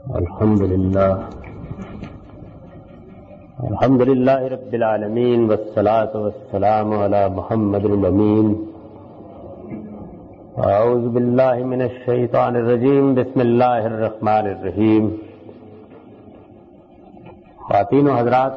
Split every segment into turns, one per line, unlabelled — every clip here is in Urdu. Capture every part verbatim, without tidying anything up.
الحمد لله الحمد لله رب العالمين والصلاة والسلام على محمد الأمين. أعوذ بالله من الشيطان الرجيم. بسم الله الرحمن الرحيم. خواتین و حضرات،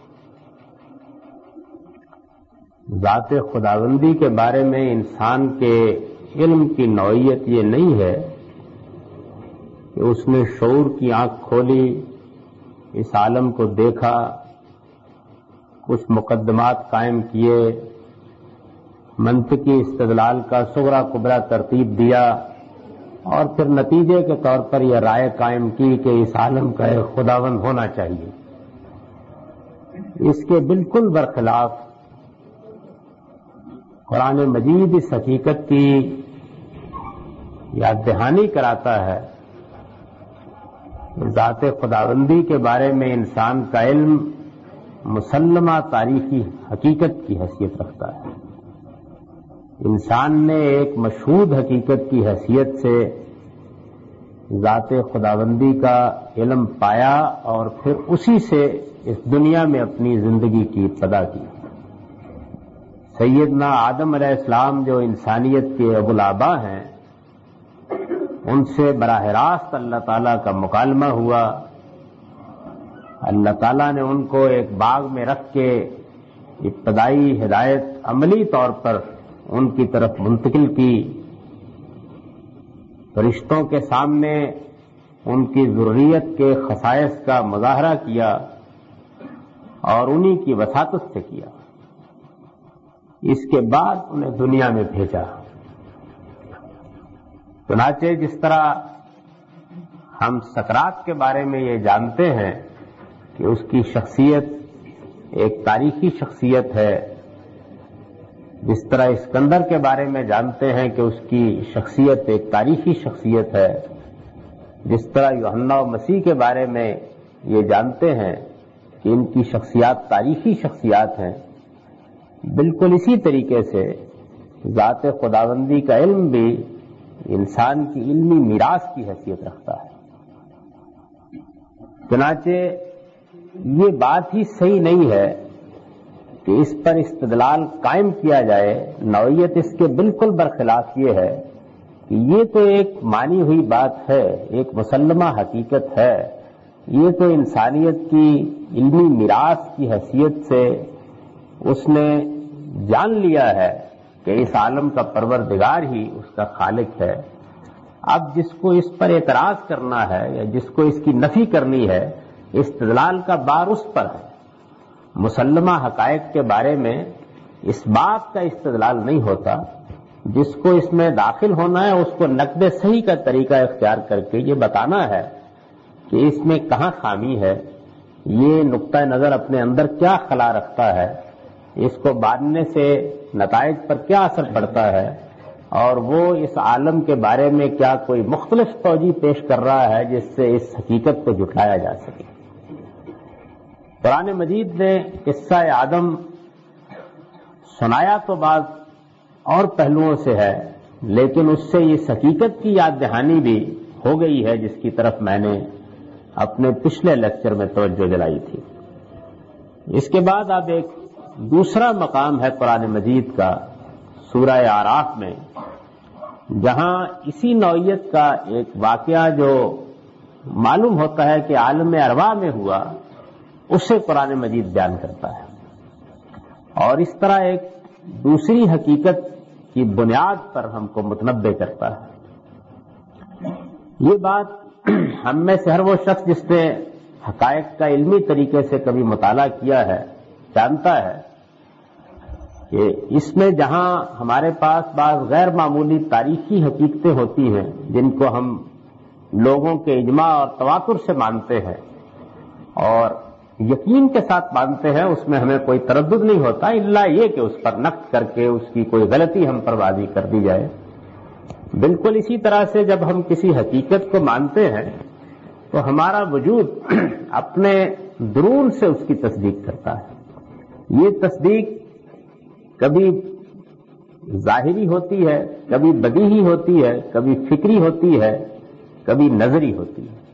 ذات خداوندی کے بارے میں انسان کے علم کی نوعیت یہ نہیں ہے کہ اس نے شعور کی آنکھ کھولی، اس عالم کو دیکھا، کچھ مقدمات قائم کیے، منطقی استدلال کا صغرا کبرا ترتیب دیا اور پھر نتیجے کے طور پر یہ رائے قائم کی کہ اس عالم کا ایک خداوند ہونا چاہیے. اس کے بالکل برخلاف قرآن مجید اس حقیقت کی یاد دہانی کراتا ہے کہ ذات خداوندی کے بارے میں انسان کا علم مسلمہ تاریخی حقیقت کی حیثیت رکھتا ہے. انسان نے ایک مشہود حقیقت کی حیثیت سے ذات خداوندی کا علم پایا اور پھر اسی سے اس دنیا میں اپنی زندگی کی ابتدا کی. سیدنا آدم علیہ السلام جو انسانیت کے ابو الآبا ہیں، ان سے براہ راست اللہ تعالیٰ کا مکالمہ ہوا. اللہ تعالیٰ نے ان کو ایک باغ میں رکھ کے ابتدائی ہدایت عملی طور پر ان کی طرف منتقل کی. فرشتوں کے سامنے ان کی ضروریت کے خصائص کا مظاہرہ کیا اور انہی کی وساطت سے کیا. اس کے بعد انہیں دنیا میں بھیجا. چنانچہ جس طرح ہم سقراط کے بارے میں یہ جانتے ہیں کہ اس کی شخصیت ایک تاریخی شخصیت ہے، جس طرح اسکندر کے بارے میں جانتے ہیں کہ اس کی شخصیت ایک تاریخی شخصیت ہے، جس طرح یوحنا و مسیح کے بارے میں یہ جانتے ہیں کہ ان کی شخصیات تاریخی شخصیات ہیں، بالکل اسی طریقے سے ذات خداوندی کا علم بھی انسان کی علمی میراث کی حیثیت رکھتا ہے. چنانچہ یہ بات ہی صحیح نہیں ہے کہ اس پر استدلال قائم کیا جائے. نوعیت اس کے بالکل برخلاف یہ ہے کہ یہ تو ایک مانی ہوئی بات ہے، ایک مسلمہ حقیقت ہے. یہ تو انسانیت کی علمی میراث کی حیثیت سے اس نے جان لیا ہے کہ اس عالم کا پروردگار ہی اس کا خالق ہے. اب جس کو اس پر اعتراض کرنا ہے یا جس کو اس کی نفی کرنی ہے، استدلال کا بار اس پر ہے. مسلمہ حقائق کے بارے میں اس بات کا استدلال نہیں ہوتا. جس کو اس میں داخل ہونا ہے اس کو نقد صحیح کا طریقہ اختیار کر کے یہ بتانا ہے کہ اس میں کہاں خامی ہے، یہ نقطہ نظر اپنے اندر کیا خلا رکھتا ہے، اس کو باندھنے سے نتائج پر کیا اثر پڑتا ہے، اور وہ اس عالم کے بارے میں کیا کوئی مختلف توجہ پیش کر رہا ہے جس سے اس حقیقت کو جھٹلایا جا سکے. قرآن مجید نے قصہ آدم سنایا تو بعض اور پہلوؤں سے ہے، لیکن اس سے اس حقیقت کی یاد دہانی بھی ہو گئی ہے جس کی طرف میں نے اپنے پچھلے لیکچر میں توجہ دلائی تھی. اس کے بعد اب ایک دوسرا مقام ہے قرآن مجید کا سورہ اعراف میں، جہاں اسی نوعیت کا ایک واقعہ جو معلوم ہوتا ہے کہ عالم ارواح میں ہوا، اسے قرآن مجید بیان کرتا ہے اور اس طرح ایک دوسری حقیقت کی بنیاد پر ہم کو متنبع کرتا ہے. یہ بات ہم میں سے ہر وہ شخص جس نے حقائق کا علمی طریقے سے کبھی مطالعہ کیا ہے جانتا ہے کہ اس میں جہاں ہمارے پاس بعض غیر معمولی تاریخی حقیقتیں ہوتی ہیں جن کو ہم لوگوں کے اجماع اور تواتر سے مانتے ہیں اور یقین کے ساتھ مانتے ہیں، اس میں ہمیں کوئی تردد نہیں ہوتا الا یہ کہ اس پر نقد کر کے اس کی کوئی غلطی ہم پر واضح کر دی جائے. بالکل اسی طرح سے جب ہم کسی حقیقت کو مانتے ہیں تو ہمارا وجود اپنے درون سے اس کی تصدیق کرتا ہے. یہ تصدیق کبھی ظاہری ہوتی ہے، کبھی بدیہی ہوتی ہے، کبھی فکری ہوتی ہے، کبھی نظری ہوتی ہے.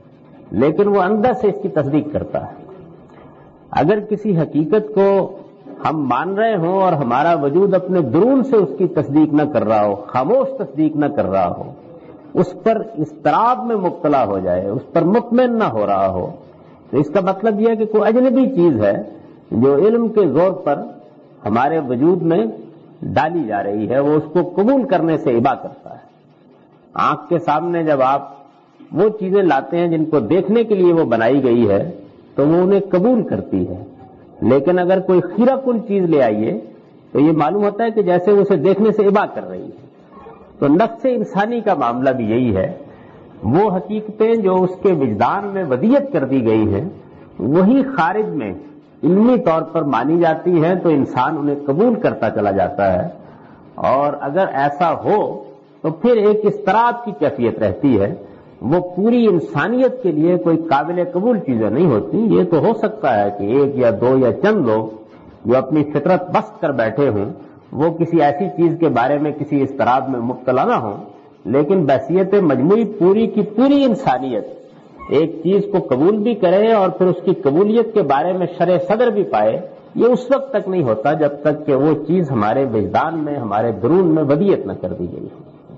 لیکن وہ اندر سے اس کی تصدیق کرتا ہے. اگر کسی حقیقت کو ہم مان رہے ہوں اور ہمارا وجود اپنے درون سے اس کی تصدیق نہ کر رہا ہو، خاموش تصدیق نہ کر رہا ہو، اس پر اضطراب میں مبتلا ہو جائے، اس پر مطمئن نہ ہو رہا ہو، تو اس کا مطلب یہ ہے کہ کوئی اجنبی چیز ہے جو علم کے زور پر ہمارے وجود میں ڈالی جا رہی ہے، وہ اس کو قبول کرنے سے ابا کرتا ہے. آنکھ کے سامنے جب آپ وہ چیزیں لاتے ہیں جن کو دیکھنے کے لیے وہ بنائی گئی ہے تو وہ انہیں قبول کرتی ہے. لیکن اگر کوئی خیرہ کن چیز لے آئیے تو یہ معلوم ہوتا ہے کہ جیسے وہ اسے دیکھنے سے ابا کر رہی ہے. تو نفس انسانی کا معاملہ بھی یہی ہے. وہ حقیقتیں جو اس کے وجدان میں ودیت کر دی گئی ہیں وہی خارج میں علمی طور پر مانی جاتی ہیں تو انسان انہیں قبول کرتا چلا جاتا ہے. اور اگر ایسا ہو تو پھر ایک اضطراب کی کیفیت رہتی ہے. وہ پوری انسانیت کے لیے کوئی قابل قبول چیزیں نہیں ہوتی. یہ تو ہو سکتا ہے کہ ایک یا دو یا چند لوگ جو اپنی فطرت بست کر بیٹھے ہوں وہ کسی ایسی چیز کے بارے میں کسی اضطراب میں مبتلا نہ ہوں، لیکن بحثیت مجموعی پوری کی پوری انسانیت ایک چیز کو قبول بھی کرے اور پھر اس کی قبولیت کے بارے میں شرح صدر بھی پائے. یہ اس وقت تک نہیں ہوتا جب تک کہ وہ چیز ہمارے وجدان میں، ہمارے درون میں ودیت نہ کر دی گئی.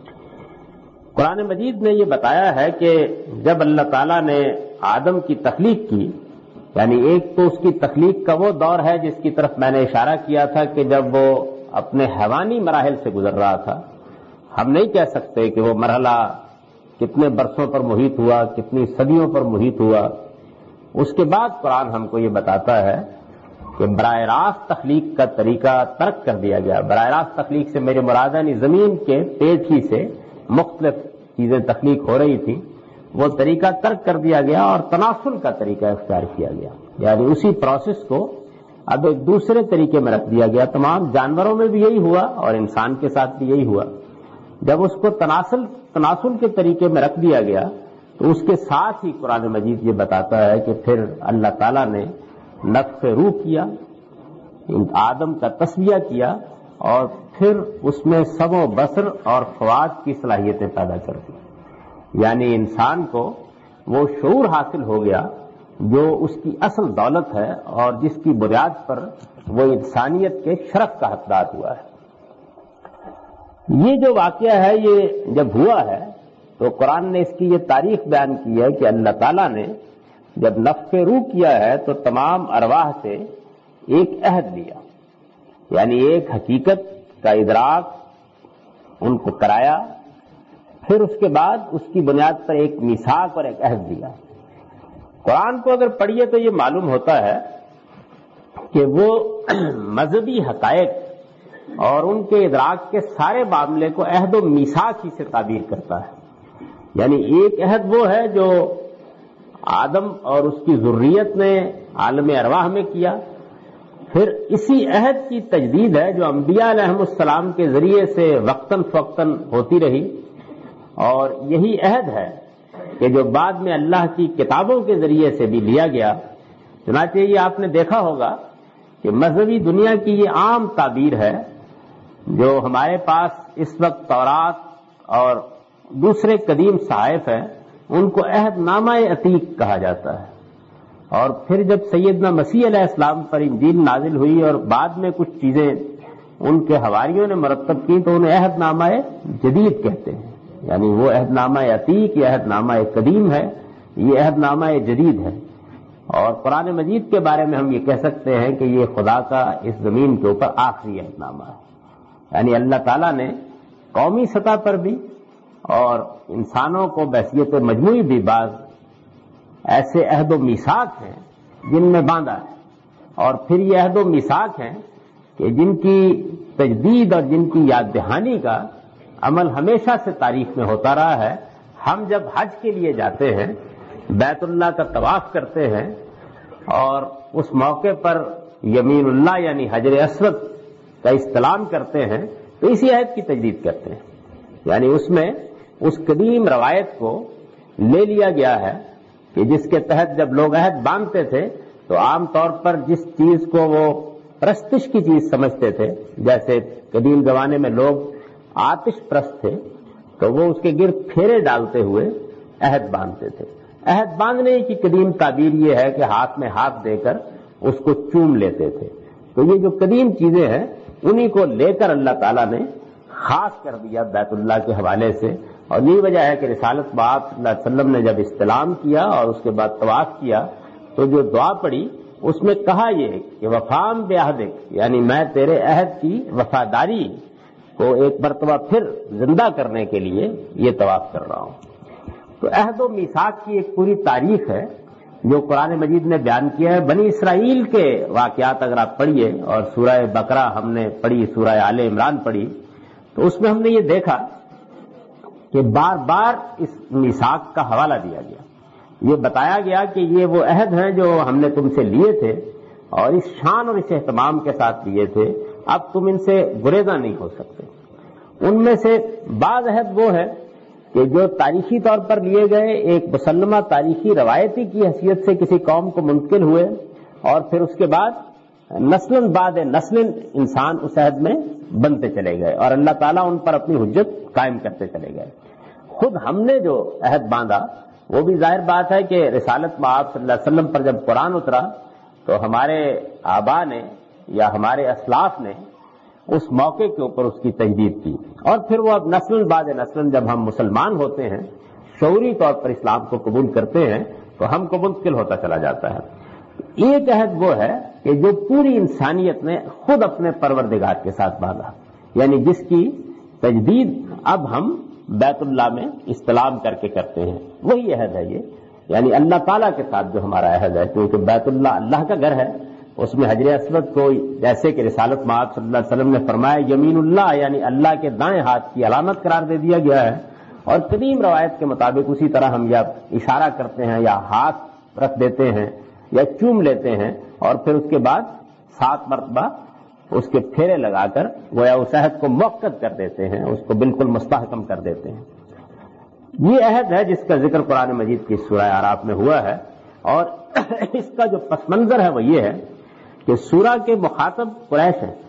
قرآن مجید نے یہ بتایا ہے کہ جب اللہ تعالیٰ نے آدم کی تخلیق کی، یعنی ایک تو اس کی تخلیق کا وہ دور ہے جس کی طرف میں نے اشارہ کیا تھا کہ جب وہ اپنے حیوانی مراحل سے گزر رہا تھا. ہم نہیں کہہ سکتے کہ وہ مرحلہ کتنے برسوں پر محیط ہوا، کتنی صدیوں پر محیط ہوا. اس کے بعد قرآن ہم کو یہ بتاتا ہے کہ براہ راست تخلیق کا طریقہ ترک کر دیا گیا. براہ راست تخلیق سے میرے مراد ہے زمین کے پیٹ ہی سے مختلف چیزیں تخلیق ہو رہی تھی، وہ طریقہ ترک کر دیا گیا اور تناسل کا طریقہ اختیار کیا گیا. یعنی اسی پروسیس کو اب ایک دوسرے طریقے میں رکھ دیا گیا. تمام جانوروں میں بھی یہی ہوا اور انسان کے ساتھ بھی یہی ہوا. جب اس کو تناسل تناسل کے طریقے میں رکھ دیا گیا تو اس کے ساتھ ہی قرآن مجید یہ بتاتا ہے کہ پھر اللہ تعالیٰ نے نفخ روح کیا، آدم کا تسویہ کیا اور پھر اس میں سمع و بصر اور فؤاد کی صلاحیتیں پیدا کر دی. یعنی انسان کو وہ شعور حاصل ہو گیا جو اس کی اصل دولت ہے اور جس کی بنیاد پر وہ انسانیت کے شرف کا حقدار ہوا ہے. یہ جو واقعہ ہے یہ جب ہوا ہے تو قرآن نے اس کی یہ تاریخ بیان کی ہے کہ اللہ تعالیٰ نے جب نفخ روح کیا ہے تو تمام ارواح سے ایک عہد لیا، یعنی ایک حقیقت کا ادراک ان کو کرایا. پھر اس کے بعد اس کی بنیاد پر ایک میثاق اور ایک عہد دیا. قرآن کو اگر پڑھیے تو یہ معلوم ہوتا ہے کہ وہ مذہبی حقائق اور ان کے ادراک کے سارے معاملے کو عہد و میثاق ہی سے تعبیر کرتا ہے. یعنی ایک عہد وہ ہے جو آدم اور اس کی ذریت نے عالم ارواح میں کیا، پھر اسی عہد کی تجدید ہے جو انبیاء علیہم السلام کے ذریعے سے وقتاً فوقتاً ہوتی رہی، اور یہی عہد ہے کہ جو بعد میں اللہ کی کتابوں کے ذریعے سے بھی لیا گیا. چنانچہ یہ آپ نے دیکھا ہوگا کہ مذہبی دنیا کی یہ عام تعبیر ہے جو ہمارے پاس اس وقت تورات اور دوسرے قدیم صحائف ہیں ان کو عہد نامہ عتیق کہا جاتا ہے. اور پھر جب سیدنا مسیح علیہ السلام پر انجیل نازل ہوئی اور بعد میں کچھ چیزیں ان کے حواریوں نے مرتب کی تو انہیں عہد نامہ جدید کہتے ہیں. یعنی وہ عہد نامہ عتیق یا عہد نامہ قدیم ہے، یہ عہد نامہ جدید ہے. اور قرآن مجید کے بارے میں ہم یہ کہہ سکتے ہیں کہ یہ خدا کا اس زمین کے اوپر آخری عہد نامہ ہے. یعنی اللہ تعالیٰ نے قومی سطح پر بھی اور انسانوں کو بحثیت مجموعی بھی بعض ایسے عہد و میثاق ہیں جن میں باندھا ہے، اور پھر یہ عہد و میثاق ہیں کہ جن کی تجدید اور جن کی یاد دہانی کا عمل ہمیشہ سے تاریخ میں ہوتا رہا ہے. ہم جب حج کے لیے جاتے ہیں، بیت اللہ کا طواف کرتے ہیں اور اس موقع پر یمین اللہ یعنی حجر اسود کا استلام کرتے ہیں تو اسی عہد کی تجدید کرتے ہیں. یعنی اس میں اس قدیم روایت کو لے لیا گیا ہے کہ جس کے تحت جب لوگ عہد باندھتے تھے تو عام طور پر جس چیز کو وہ پرستش کی چیز سمجھتے تھے، جیسے قدیم زمانے میں لوگ آتش پرست تھے تو وہ اس کے گرد پھیرے ڈالتے ہوئے عہد باندھتے تھے. عہد باندھنے کی قدیم تعبیر یہ ہے کہ ہاتھ میں ہاتھ دے کر اس کو چوم لیتے تھے. تو یہ جو قدیم چیزیں ہیں انہی کو لے کر اللہ تعالیٰ نے خاص کر دیا بیت اللہ کے حوالے سے. اور یہی وجہ ہے کہ رسالت باب صلی اللہ علیہ وسلم نے جب استلام کیا اور اس کے بعد طواف کیا تو جو دعا پڑی اس میں کہا یہ کہ وفام بعہدک، یعنی میں تیرے عہد کی وفاداری کو ایک مرتبہ پھر زندہ کرنے کے لیے یہ طواف کر رہا ہوں. تو عہد و میثاق کی ایک پوری تاریخ ہے جو قرآن مجید نے بیان کیا ہے. بنی اسرائیل کے واقعات اگر آپ پڑھیے اور سورہ بقرہ ہم نے پڑھی، سورہ آل عمران پڑھی، تو اس میں ہم نے یہ دیکھا کہ بار بار اس میثاق کا حوالہ دیا گیا. یہ بتایا گیا کہ یہ وہ عہد ہیں جو ہم نے تم سے لیے تھے اور اس شان اور اس اہتمام کے ساتھ لیے تھے، اب تم ان سے گریزاں نہیں ہو سکتے. ان میں سے بعض عہد وہ ہے کہ جو تاریخی طور پر لیے گئے، ایک مسلمہ تاریخی روایتی کی حیثیت سے کسی قوم کو منتقل ہوئے اور پھر اس کے بعد نسلن بعد نسلن انسان اس عہد میں بنتے چلے گئے اور اللہ تعالیٰ ان پر اپنی حجت قائم کرتے چلے گئے. خود ہم نے جو عہد باندھا وہ بھی ظاہر بات ہے کہ رسالت مآب صلی اللہ علیہ وسلم پر جب قرآن اترا تو ہمارے آبا نے یا ہمارے اسلاف نے اس موقع کے اوپر اس کی تجدید کی اور پھر وہ اب نسل بعد نسل جب ہم مسلمان ہوتے ہیں، شعوری طور پر اسلام کو قبول کرتے ہیں تو ہم کو منتقل ہوتا چلا جاتا ہے. ایک عہد وہ ہے کہ جو پوری انسانیت نے خود اپنے پروردگار کے ساتھ باندھا، یعنی جس کی تجدید اب ہم بیت اللہ میں استلام کر کے کرتے ہیں، وہی عہد ہے یہ. یعنی اللہ تعالیٰ کے ساتھ جو ہمارا عہد ہے، کیونکہ بیت اللہ اللہ کا گھر ہے، اس میں حجر اسود کو جیسے کہ رسالت مآب صلی اللہ علیہ وسلم نے فرمایا یمین اللہ، یعنی اللہ کے دائیں ہاتھ کی علامت قرار دے دیا گیا ہے. اور قدیم روایت کے مطابق اسی طرح ہم یا اشارہ کرتے ہیں یا ہاتھ رکھ دیتے ہیں یا چوم لیتے ہیں اور پھر اس کے بعد سات مرتبہ اس کے پھیرے لگا کر گویا اس عہد کو موقت کر دیتے ہیں، اس کو بالکل مستحکم کر دیتے ہیں. یہ عہد ہے جس کا ذکر قرآن مجید کی سورہ اعراف میں ہوا ہے. اور اس کا جو پس منظر ہے وہ یہ ہے کہ سورہ کے مخاطب قریش ہیں،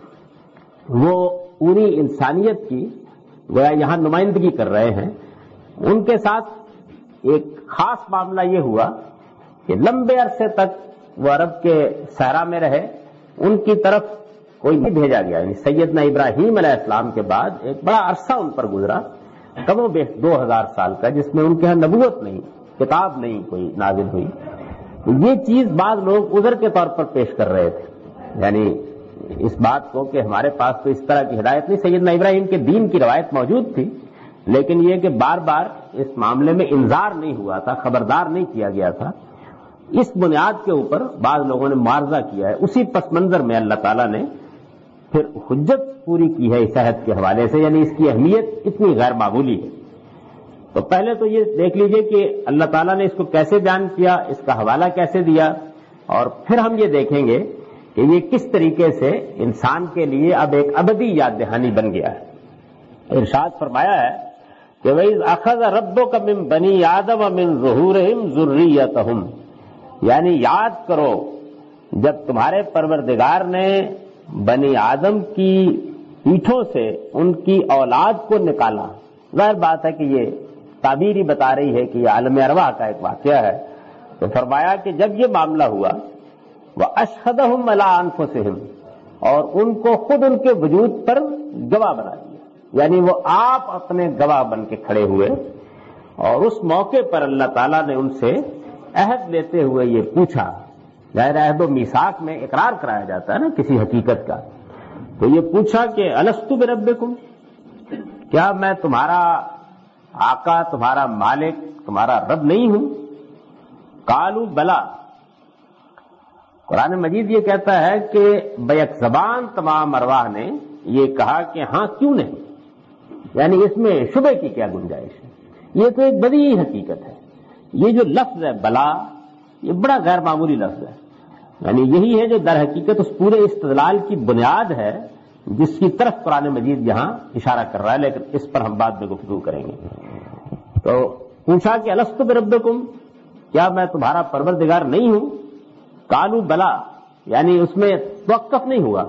وہ پوری انسانیت کی گویا یہاں نمائندگی کر رہے ہیں. ان کے ساتھ ایک خاص معاملہ یہ ہوا کہ لمبے عرصے تک وہ عرب کے صحرا میں رہے، ان کی طرف کوئی نہیں بھیجا گیا. یعنی سیدنا ابراہیم علیہ السلام کے بعد ایک بڑا عرصہ ان پر گزرا، کم و بیش دو ہزار سال کا، جس میں ان کے ہاں نبوت نہیں، کتاب نہیں کوئی نازل ہوئی. یہ چیز بعض لوگ عذر کے طور پر پیش کر رہے تھے، یعنی اس بات کو کہ ہمارے پاس تو اس طرح کی ہدایت نہیں. سیدنا ابراہیم کے دین کی روایت موجود تھی، لیکن یہ کہ بار بار اس معاملے میں انذار نہیں ہوا تھا، خبردار نہیں کیا گیا تھا. اس بنیاد کے اوپر بعض لوگوں نے معارضہ کیا ہے. اسی پس منظر میں اللہ تعالیٰ نے پھر حجت پوری کی ہے اس عہد کے حوالے سے، یعنی اس کی اہمیت اتنی غیر معمولی ہے. تو پہلے تو یہ دیکھ لیجئے کہ اللہ تعالیٰ نے اس کو کیسے بیان کیا، اس کا حوالہ کیسے دیا، اور پھر ہم یہ دیکھیں گے کہ یہ کس طریقے سے انسان کے لیے اب ایک ابدی یاد دہانی بن گیا ہے. ارشاد فرمایا ہے کہ وَإِذْ أَخَذَ رَبُّكَ مِن بَنِي آدَمَ مِن ظُهُورِهِمْ ذُرِّيَّتَهُمْ، یعنی یاد کرو جب تمہارے پروردگار نے بنی آدم کی پیٹھوں سے ان کی اولاد کو نکالا. ظاہر بات ہے کہ یہ تعبیر ہی بتا رہی ہے کہ یہ عالم ارواح کا ایک واقعہ ہے. تو فرمایا کہ جب یہ معاملہ ہوا وَأَشْهَدَهُمْ عَلَىٰ أَنفُسِهِمْ، اور ان کو خود ان کے وجود پر گواہ بنا دیا، یعنی وہ آپ اپنے گواہ بن کے کھڑے ہوئے. اور اس موقع پر اللہ تعالیٰ نے ان سے عہد لیتے ہوئے یہ پوچھا. ظاہر عہد و میثاق میں اقرار کرایا جاتا ہے نا کسی حقیقت کا. تو یہ پوچھا کہ الستو بربکم، کیا میں تمہارا آقا، تمہارا مالک، تمہارا رب نہیں ہوں؟ قالوا بلا، قرآن مجید یہ کہتا ہے کہ بیک زبان تمام ارواح نے یہ کہا کہ ہاں کیوں نہیں، یعنی اس میں شبے کی کیا گنجائش ہے. یہ تو ایک بدیہی حقیقت ہے. یہ جو لفظ ہے بلا، یہ بڑا غیر معمولی لفظ ہے. یعنی یہی ہے جو در حقیقت اس پورے استدلال کی بنیاد ہے جس کی طرف قرآن مجید یہاں اشارہ کر رہا ہے، لیکن اس پر ہم بعد میں گفتگو کریں گے. تو پوچھا کہ الستو بربکم، کیا میں تمہارا پروردگار نہیں ہوں؟ قالوا بلا، یعنی اس میں توقف نہیں ہوا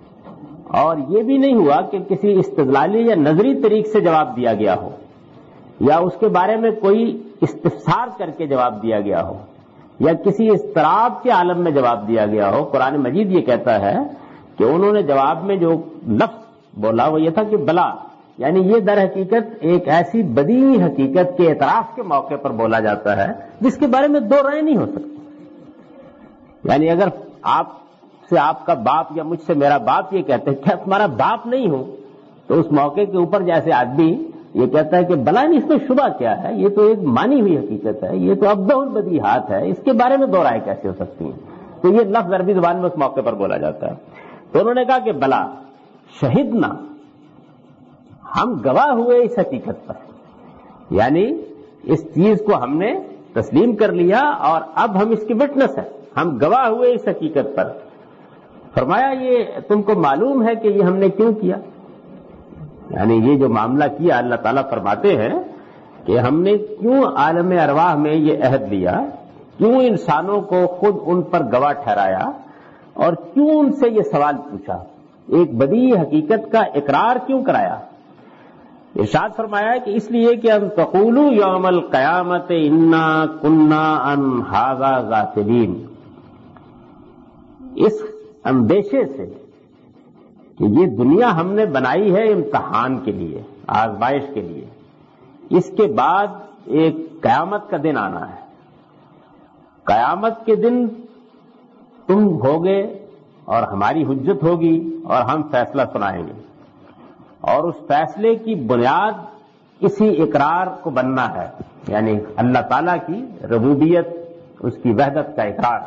اور یہ بھی نہیں ہوا کہ کسی استدلالی یا نظری طریق سے جواب دیا گیا ہو، یا اس کے بارے میں کوئی استفسار کر کے جواب دیا گیا ہو یا کسی اضطراب کے عالم میں جواب دیا گیا ہو. قرآن مجید یہ کہتا ہے کہ انہوں نے جواب میں جو لفظ بولا وہ یہ تھا کہ بلا، یعنی یہ در حقیقت ایک ایسی بدیہی حقیقت کے اعتراف کے موقع پر بولا جاتا ہے جس کے بارے میں دو رائے نہیں ہو سکتی. یعنی اگر آپ سے آپ کا باپ یا مجھ سے میرا باپ یہ کہتے ہیں کہ تمہارا باپ نہیں ہوں، تو اس موقع کے اوپر جیسے آدمی یہ کہتا ہے کہ بلا نہیں، اس میں شبہ کیا ہے، یہ تو ایک مانی ہوئی حقیقت ہے، یہ تو ابدہ البدیہات ہے، اس کے بارے میں دو رائے کیسے ہو سکتی ہیں. تو یہ لفظ عربی زبان میں اس موقع پر بولا جاتا ہے. تو انہوں نے کہا کہ بلا شہدنا، ہم گواہ ہوئے اس حقیقت پر، یعنی اس چیز کو ہم نے تسلیم کر لیا اور اب ہم اس کی وٹنس ہیں، ہم گواہ ہوئے اس حقیقت پر. فرمایا یہ تم کو معلوم ہے کہ یہ ہم نے کیوں کیا، یعنی یہ جو معاملہ کیا اللہ تعالیٰ فرماتے ہیں کہ ہم نے کیوں عالم ارواح میں یہ عہد لیا، کیوں انسانوں کو خود ان پر گواہ ٹھہرایا اور کیوں ان سے یہ سوال پوچھا، ایک بدیہی حقیقت کا اقرار کیوں کرایا. ارشاد فرمایا ہے کہ اس لیے کہ ان تقولوا یوم القیامت انا کنا عن ھذا غافلین، اس اندیشے سے کہ یہ دنیا ہم نے بنائی ہے امتحان کے لیے، آزمائش کے لیے، اس کے بعد ایک قیامت کا دن آنا ہے. قیامت کے دن تم ہوگے اور ہماری حجت ہوگی اور ہم فیصلہ سنائیں گے، اور اس فیصلے کی بنیاد کسی اقرار کو بننا ہے، یعنی اللہ تعالیٰ کی ربوبیت، اس کی وحدت کا اقرار.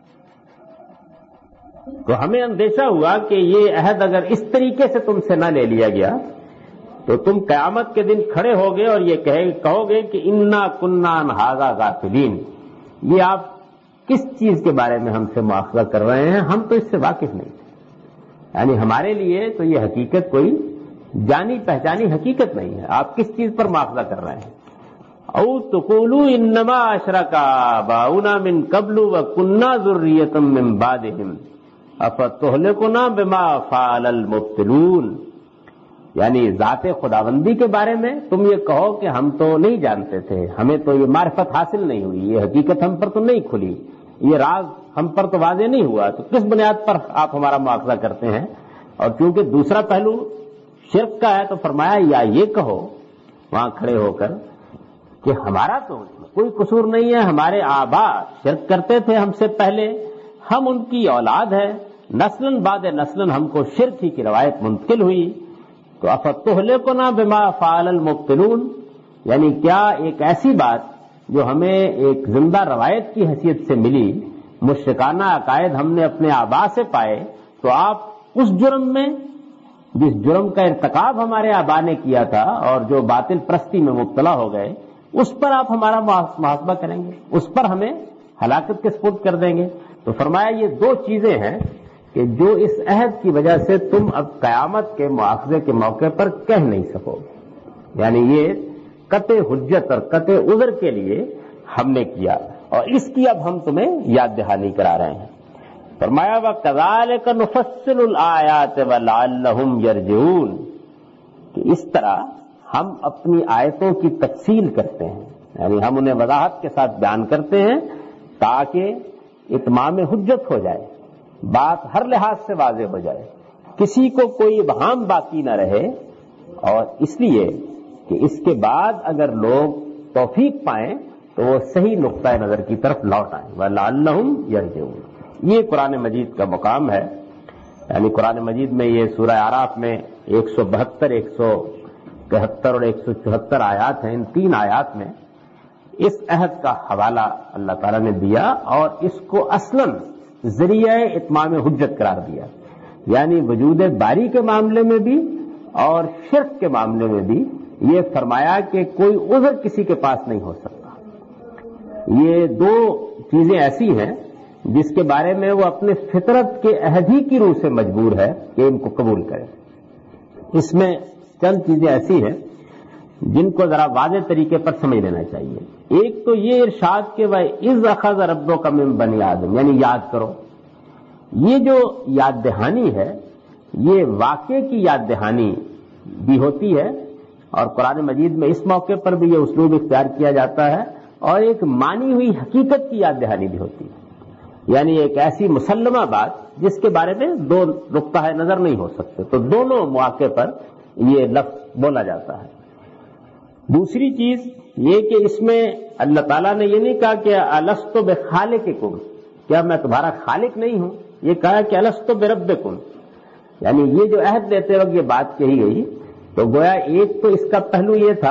تو ہمیں اندیشہ ہوا کہ یہ عہد اگر اس طریقے سے تم سے نہ لے لیا گیا تو تم قیامت کے دن کھڑے ہوگے اور یہ کہو گے کہ انا کنا عن ھذا غافلین، یہ آپ کس چیز کے بارے میں ہم سے مواخذہ کر رہے ہیں، ہم تو اس سے واقف نہیں تھے. یعنی ہمارے لیے تو یہ حقیقت کوئی جانی پہچانی حقیقت نہیں ہے، آپ کس چیز پر مواخذہ کر رہے ہیں. او تقولوا انما اشرک آباؤنا من قبل وکنا ذریۃ من بعدہم افتہلکنا بما فعل المبطلون، یعنی ذات خداوندی کے بارے میں تم یہ کہو کہ ہم تو نہیں جانتے تھے، ہمیں تو یہ معرفت حاصل نہیں ہوئی، یہ حقیقت ہم پر تو نہیں کھلی، یہ راز ہم پر تو واضح نہیں ہوا، تو کس بنیاد پر آپ ہمارا مواخذہ کرتے ہیں. اور چونکہ دوسرا پہلو شرک کا ہے تو فرمایا یا یہ کہو وہاں کھڑے ہو کر کہ ہمارا تو کوئی قصور نہیں ہے، ہمارے آبا شرک کرتے تھے ہم سے پہلے، ہم ان کی اولاد ہے، نسلاً بعد نسلاً ہم کو شرک ہی کی روایت منتقل ہوئی. تو افتہلکنا بما فعل المبطلون، یعنی کیا ایک ایسی بات جو ہمیں ایک زندہ روایت کی حیثیت سے ملی، مشرکانہ عقائد ہم نے اپنے آبا سے پائے، تو آپ اس جرم میں جس جرم کا ارتکاب ہمارے آبا نے کیا تھا اور جو باطل پرستی میں مبتلا ہو گئے، اس پر آپ ہمارا محاسبہ کریں گے، اس پر ہمیں ہلاکت کے سپرد کر دیں گے. تو فرمایا یہ دو چیزیں ہیں کہ جو اس عہد کی وجہ سے تم اب قیامت کے مواخذے کے موقع پر کہہ نہیں سکو گے، یعنی یہ قطع حجت اور قطع عذر کے لیے ہم نے کیا اور اس کی اب ہم تمہیں یاد دہانی کرا رہے ہیں. فرمایا وَكَذَلِكَ نُفَصِّلُ الْآيَاتِ وَلَعَلَّهُمْ يَرْجِعُونَ، کہ اس طرح ہم اپنی آیتوں کی تفصیل کرتے ہیں، یعنی ہم انہیں وضاحت کے ساتھ بیان کرتے ہیں تاکہ اتمام حجت ہو جائے، بات ہر لحاظ سے واضح ہو جائے، کسی کو کوئی ابہام باقی نہ رہے. اور اس لیے کہ اس کے بعد اگر لوگ توفیق پائیں تو وہ صحیح نقطۂ نظر کی طرف لوٹ آئیں. وَلَعَلَّهُمْ يَرْجِعُونَ، یہ قرآن مجید کا مقام ہے. یعنی قرآن مجید میں یہ سورہ اعراف میں ایک سو بہتر ایک سو اکہتر اور ایک سو چوہتر آیات ہیں. ان تین آیات میں اس عہد کا حوالہ اللہ تعالیٰ نے دیا اور اس کو اصلاً ذریعہ اتمام حجت قرار دیا. یعنی وجود باری کے معاملے میں بھی اور شرک کے معاملے میں بھی یہ فرمایا کہ کوئی عذر کسی کے پاس نہیں ہو سکتا. یہ دو چیزیں ایسی ہیں جس کے بارے میں وہ اپنے فطرت کے عہد ہی کی روح سے مجبور ہے کہ ان کو قبول کرے. اس میں چند چیزیں ایسی ہیں جن کو ذرا واضح طریقے پر سمجھ لینا چاہیے. ایک تو یہ ارشاد کہ وَإِذْ أَخَذَ رَبُّكَ مِن بَنِي آدم، یعنی یاد کرو. یہ جو یاد دہانی ہے یہ واقعے کی یاد دہانی بھی ہوتی ہے اور قرآن مجید میں اس موقع پر بھی یہ اسلوب اختیار کیا جاتا ہے اور ایک مانی ہوئی حقیقت کی یاد دہانی بھی ہوتی ہے، یعنی ایک ایسی مسلمہ بات جس کے بارے میں دو نقطہ نظر نہیں ہو سکتے، تو دونوں مواقع پر یہ لفظ بولا جاتا ہے۔ دوسری چیز یہ کہ اس میں اللہ تعالیٰ نے یہ نہیں کہا کہ الستو بخالقکم، کیا میں تمہارا خالق نہیں ہوں، یہ کہا کہ الستو بربکم، یعنی یہ جو عہد لیتے وقت یہ بات کہی گئی تو گویا ایک تو اس کا پہلو یہ تھا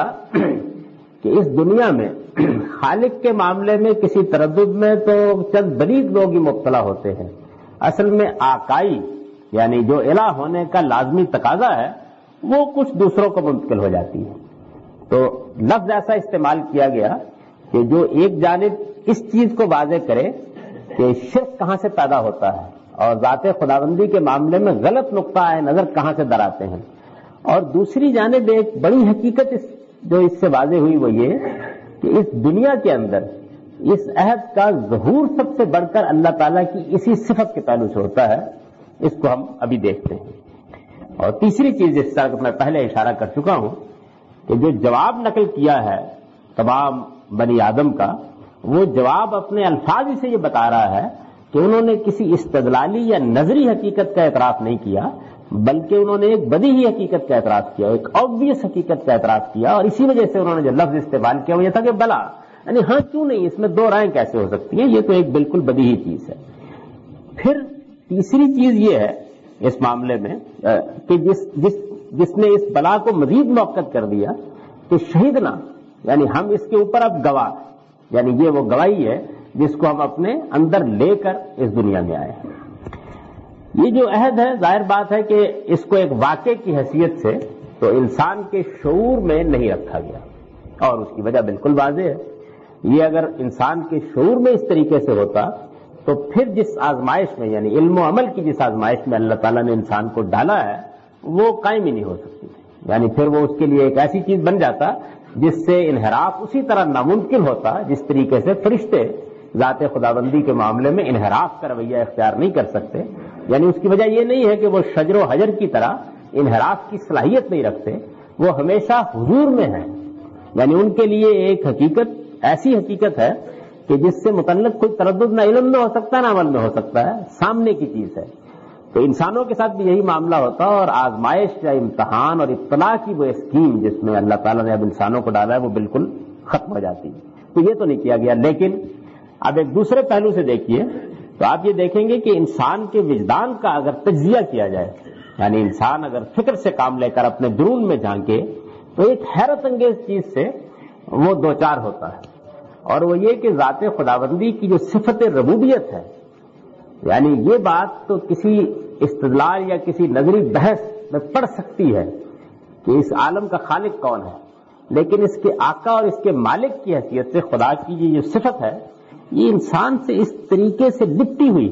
کہ اس دنیا میں خالق کے معاملے میں کسی تردد میں تو چند بلید لوگ ہی مبتلا ہوتے ہیں، اصل میں آقائی یعنی جو الہ ہونے کا لازمی تقاضا ہے وہ کچھ دوسروں کو منتقل ہو جاتی ہے۔ تو لفظ ایسا استعمال کیا گیا کہ جو ایک جانب اس چیز کو واضح کرے کہ شرک کہاں سے پیدا ہوتا ہے اور ذات خداوندی کے معاملے میں غلط نقطہ نظر کہاں سے در آتے ہیں، اور دوسری جانب ایک بڑی حقیقت اس جو اس سے واضح ہوئی وہ یہ کہ اس دنیا کے اندر اس عہد کا ظہور سب سے بڑھ کر اللہ تعالیٰ کی اسی صفت کے پہلو سے ہوتا ہے، اس کو ہم ابھی دیکھتے ہیں۔ اور تیسری چیز جس طرح میں پہلے اشارہ کر چکا ہوں کہ جو جواب نقل کیا ہے تمام بنی آدم کا، وہ جواب اپنے الفاظ ہی سے یہ بتا رہا ہے کہ انہوں نے کسی استدلالی یا نظری حقیقت کا اعتراف نہیں کیا، بلکہ انہوں نے ایک بدیہی حقیقت کا اعتراف کیا، ایک آبویس حقیقت کا اعتراف کیا، اور اسی وجہ سے انہوں نے جو لفظ استعمال کیا وہ یہ تھا کہ بلا، یعنی ہاں کیوں نہیں، اس میں دو رائیں کیسے ہو سکتی ہیں، یہ تو ایک بالکل بدیہی چیز ہے۔ پھر تیسری چیز یہ ہے اس معاملے میں کہ جس جس جس نے اس بلا کو مزید موقت کر دیا کہ شہیدنا، یعنی ہم اس کے اوپر اب گواہ، یعنی یہ وہ گواہی ہے جس کو ہم اپنے اندر لے کر اس دنیا میں آئے ہیں۔ یہ جو عہد ہے ظاہر بات ہے کہ اس کو ایک واقعے کی حیثیت سے تو انسان کے شعور میں نہیں رکھا گیا، اور اس کی وجہ بالکل واضح ہے۔ یہ اگر انسان کے شعور میں اس طریقے سے ہوتا تو پھر جس آزمائش میں یعنی علم و عمل کی جس آزمائش میں اللہ تعالیٰ نے انسان کو ڈالا ہے وہ قائم ہی نہیں ہو سکتی، یعنی پھر وہ اس کے لیے ایک ایسی چیز بن جاتا جس سے انحراف اسی طرح ناممکن ہوتا جس طریقے سے فرشتے ذات خداوندی کے معاملے میں انحراف کا رویہ اختیار نہیں کر سکتے، یعنی اس کی وجہ یہ نہیں ہے کہ وہ شجر و حجر کی طرح انحراف کی صلاحیت نہیں رکھتے، وہ ہمیشہ حضور میں ہیں، یعنی ان کے لیے ایک حقیقت ایسی حقیقت ہے کہ جس سے متعلق کوئی تردد نہ علم میں ہو سکتا ہے نہ عمل میں ہو سکتا ہے، سامنے کی چیز ہے۔ تو انسانوں کے ساتھ بھی یہی معاملہ ہوتا اور آزمائش یا امتحان اور اطلاع کی وہ اسکیم جس میں اللہ تعالیٰ نے اب انسانوں کو ڈالا ہے وہ بالکل ختم ہو جاتی ہے۔ تو یہ تو نہیں کیا گیا، لیکن اب ایک دوسرے پہلو سے دیکھیے تو آپ یہ دیکھیں گے کہ انسان کے وجدان کا اگر تجزیہ کیا جائے، یعنی انسان اگر فکر سے کام لے کر اپنے درون میں جھانکے تو ایک حیرت انگیز چیز سے وہ دوچار ہوتا ہے، اور وہ یہ کہ ذات خداوندی کی جو صفت ربوبیت ہے، یعنی یہ بات تو کسی استدلال یا کسی نظری بحث میں پڑ سکتی ہے کہ اس عالم کا خالق کون ہے، لیکن اس کے آقا اور اس کے مالک کی حیثیت سے خدا کی یہ جو صفت ہے یہ انسان سے اس طریقے سے لپٹی ہوئی،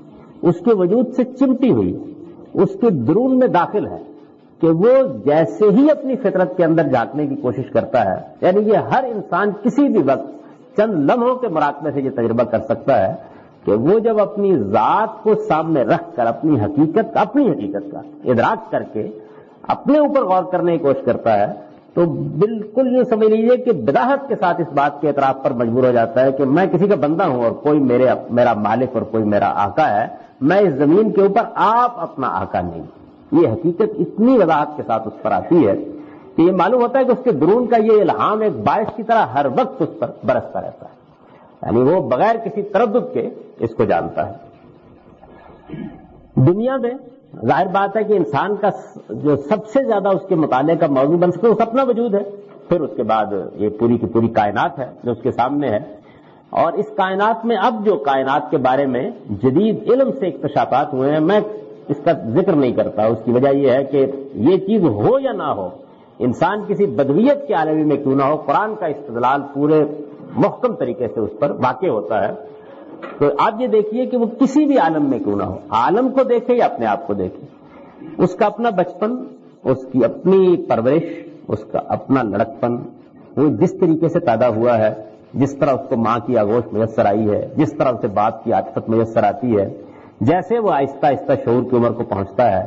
اس کے وجود سے چمٹی ہوئی، اس کے درون میں داخل ہے کہ وہ جیسے ہی اپنی فطرت کے اندر جھانکنے کی کوشش کرتا ہے، یعنی یہ ہر انسان کسی بھی وقت چند لمحوں کے مراقبے سے یہ تجربہ کر سکتا ہے کہ وہ جب اپنی ذات کو سامنے رکھ کر اپنی حقیقت اپنی حقیقت کا ادراک کر کے اپنے اوپر غور کرنے کی کوشش کرتا ہے تو بالکل یہ سمجھ لیجیے کہ بداہت کے ساتھ اس بات کے اعتراف پر مجبور ہو جاتا ہے کہ میں کسی کا بندہ ہوں اور کوئی میرے میرا مالک اور کوئی میرا آقا ہے، میں اس زمین کے اوپر آپ اپنا آقا نہیں۔ یہ حقیقت اتنی وضاحت کے ساتھ اس پر آتی ہے کہ یہ معلوم ہوتا ہے کہ اس کے درون کا یہ الہام ایک باعث کی طرح ہر وقت اس پر برستا رہتا ہے، یعنی وہ بغیر کسی تردد کے اس کو جانتا ہے۔ دنیا میں ظاہر بات ہے کہ انسان کا جو سب سے زیادہ اس کے مطالعے کا موضوع بن سکے وہ اپنا وجود ہے، پھر اس کے بعد یہ پوری کی پوری کائنات ہے جو اس کے سامنے ہے، اور اس کائنات میں اب جو کائنات کے بارے میں جدید علم سے اکتشافات ہوئے ہیں میں اس کا ذکر نہیں کرتا، اس کی وجہ یہ ہے کہ یہ چیز ہو یا نہ ہو، انسان کسی بدویت کے عالمی میں کیوں نہ ہو، قرآن کا استدلال پورے محکم طریقے سے اس پر واقع ہوتا ہے۔ تو آپ یہ دیکھیے کہ وہ کسی بھی عالم میں کیوں نہ ہو، عالم کو دیکھے یا اپنے آپ کو دیکھے، اس کا اپنا بچپن، اس کی اپنی پرورش، اس کا اپنا لڑکپن، وہ جس طریقے سے پیدا ہوا ہے، جس طرح اس کو ماں کی آغوش میسر آئی ہے، جس طرح اسے باپ کی عاطفت میسر آتی ہے، جیسے وہ آہستہ آہستہ شعور کی عمر کو پہنچتا ہے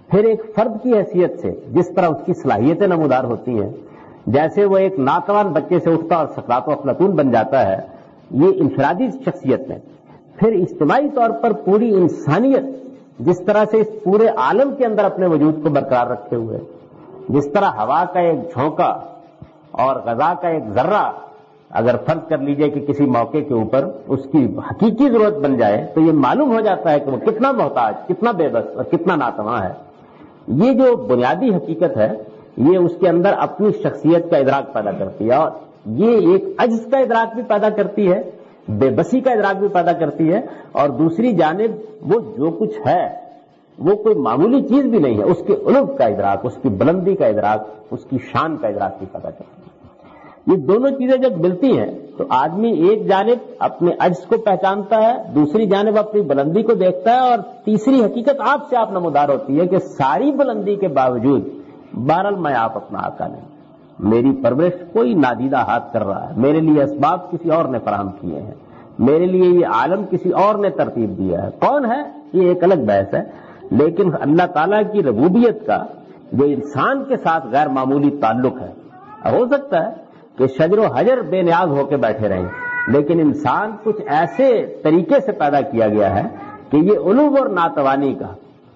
پھر ایک فرد کی حیثیت سے جس طرح اس کی صلاحیتیں نمودار ہوتی ہیں، جیسے وہ ایک ناتوان بچے سے اٹھتا اور سکرات و افلاطون بن جاتا ہے، یہ انفرادی شخصیت میں. پھر اجتماعی طور پر پوری انسانیت جس طرح سے اس پورے عالم کے اندر اپنے وجود کو برقرار رکھے ہوئے، جس طرح ہوا کا ایک جھونکا اور غذا کا ایک ذرہ اگر فرض کر لیجئے کہ کسی موقع کے اوپر اس کی حقیقی ضرورت بن جائے تو یہ معلوم ہو جاتا ہے کہ وہ کتنا محتاج، کتنا بے بس اور کتنا ناتواں ہے. یہ جو بنیادی حقیقت ہے یہ اس کے اندر اپنی شخصیت کا ادراک پیدا کرتی ہے، اور یہ ایک عجز کا ادراک بھی پیدا کرتی ہے، بے بسی کا ادراک بھی پیدا کرتی ہے، اور دوسری جانب وہ جو کچھ ہے وہ کوئی معمولی چیز بھی نہیں ہے، اس کے علو کا ادراک، اس کی بلندی کا ادراک، اس کی شان کا ادراک بھی پیدا کرتی ہے. یہ دونوں چیزیں جب ملتی ہیں تو آدمی ایک جانب اپنے عجز کو پہچانتا ہے، دوسری جانب اپنی بلندی کو دیکھتا ہے، اور تیسری حقیقت آپ سے آپ نمودار ہوتی ہے کہ ساری بلندی کے باوجود بہرحال میں آپ اپنا آقا نہیں، میری پرورش کوئی نادیدہ ہاتھ کر رہا ہے، میرے لیے اسباب کسی اور نے فراہم کیے ہیں، میرے لیے یہ عالم کسی اور نے ترتیب دیا ہے. کون ہے یہ ایک الگ بحث ہے، لیکن اللہ تعالیٰ کی ربوبیت کا جو انسان کے ساتھ غیر معمولی تعلق ہے. ہو سکتا ہے کہ شجر و حجر بے نیاز ہو کے بیٹھے رہیں، لیکن انسان کچھ ایسے طریقے سے پیدا کیا گیا ہے کہ یہ علو اور ناتوانی کا،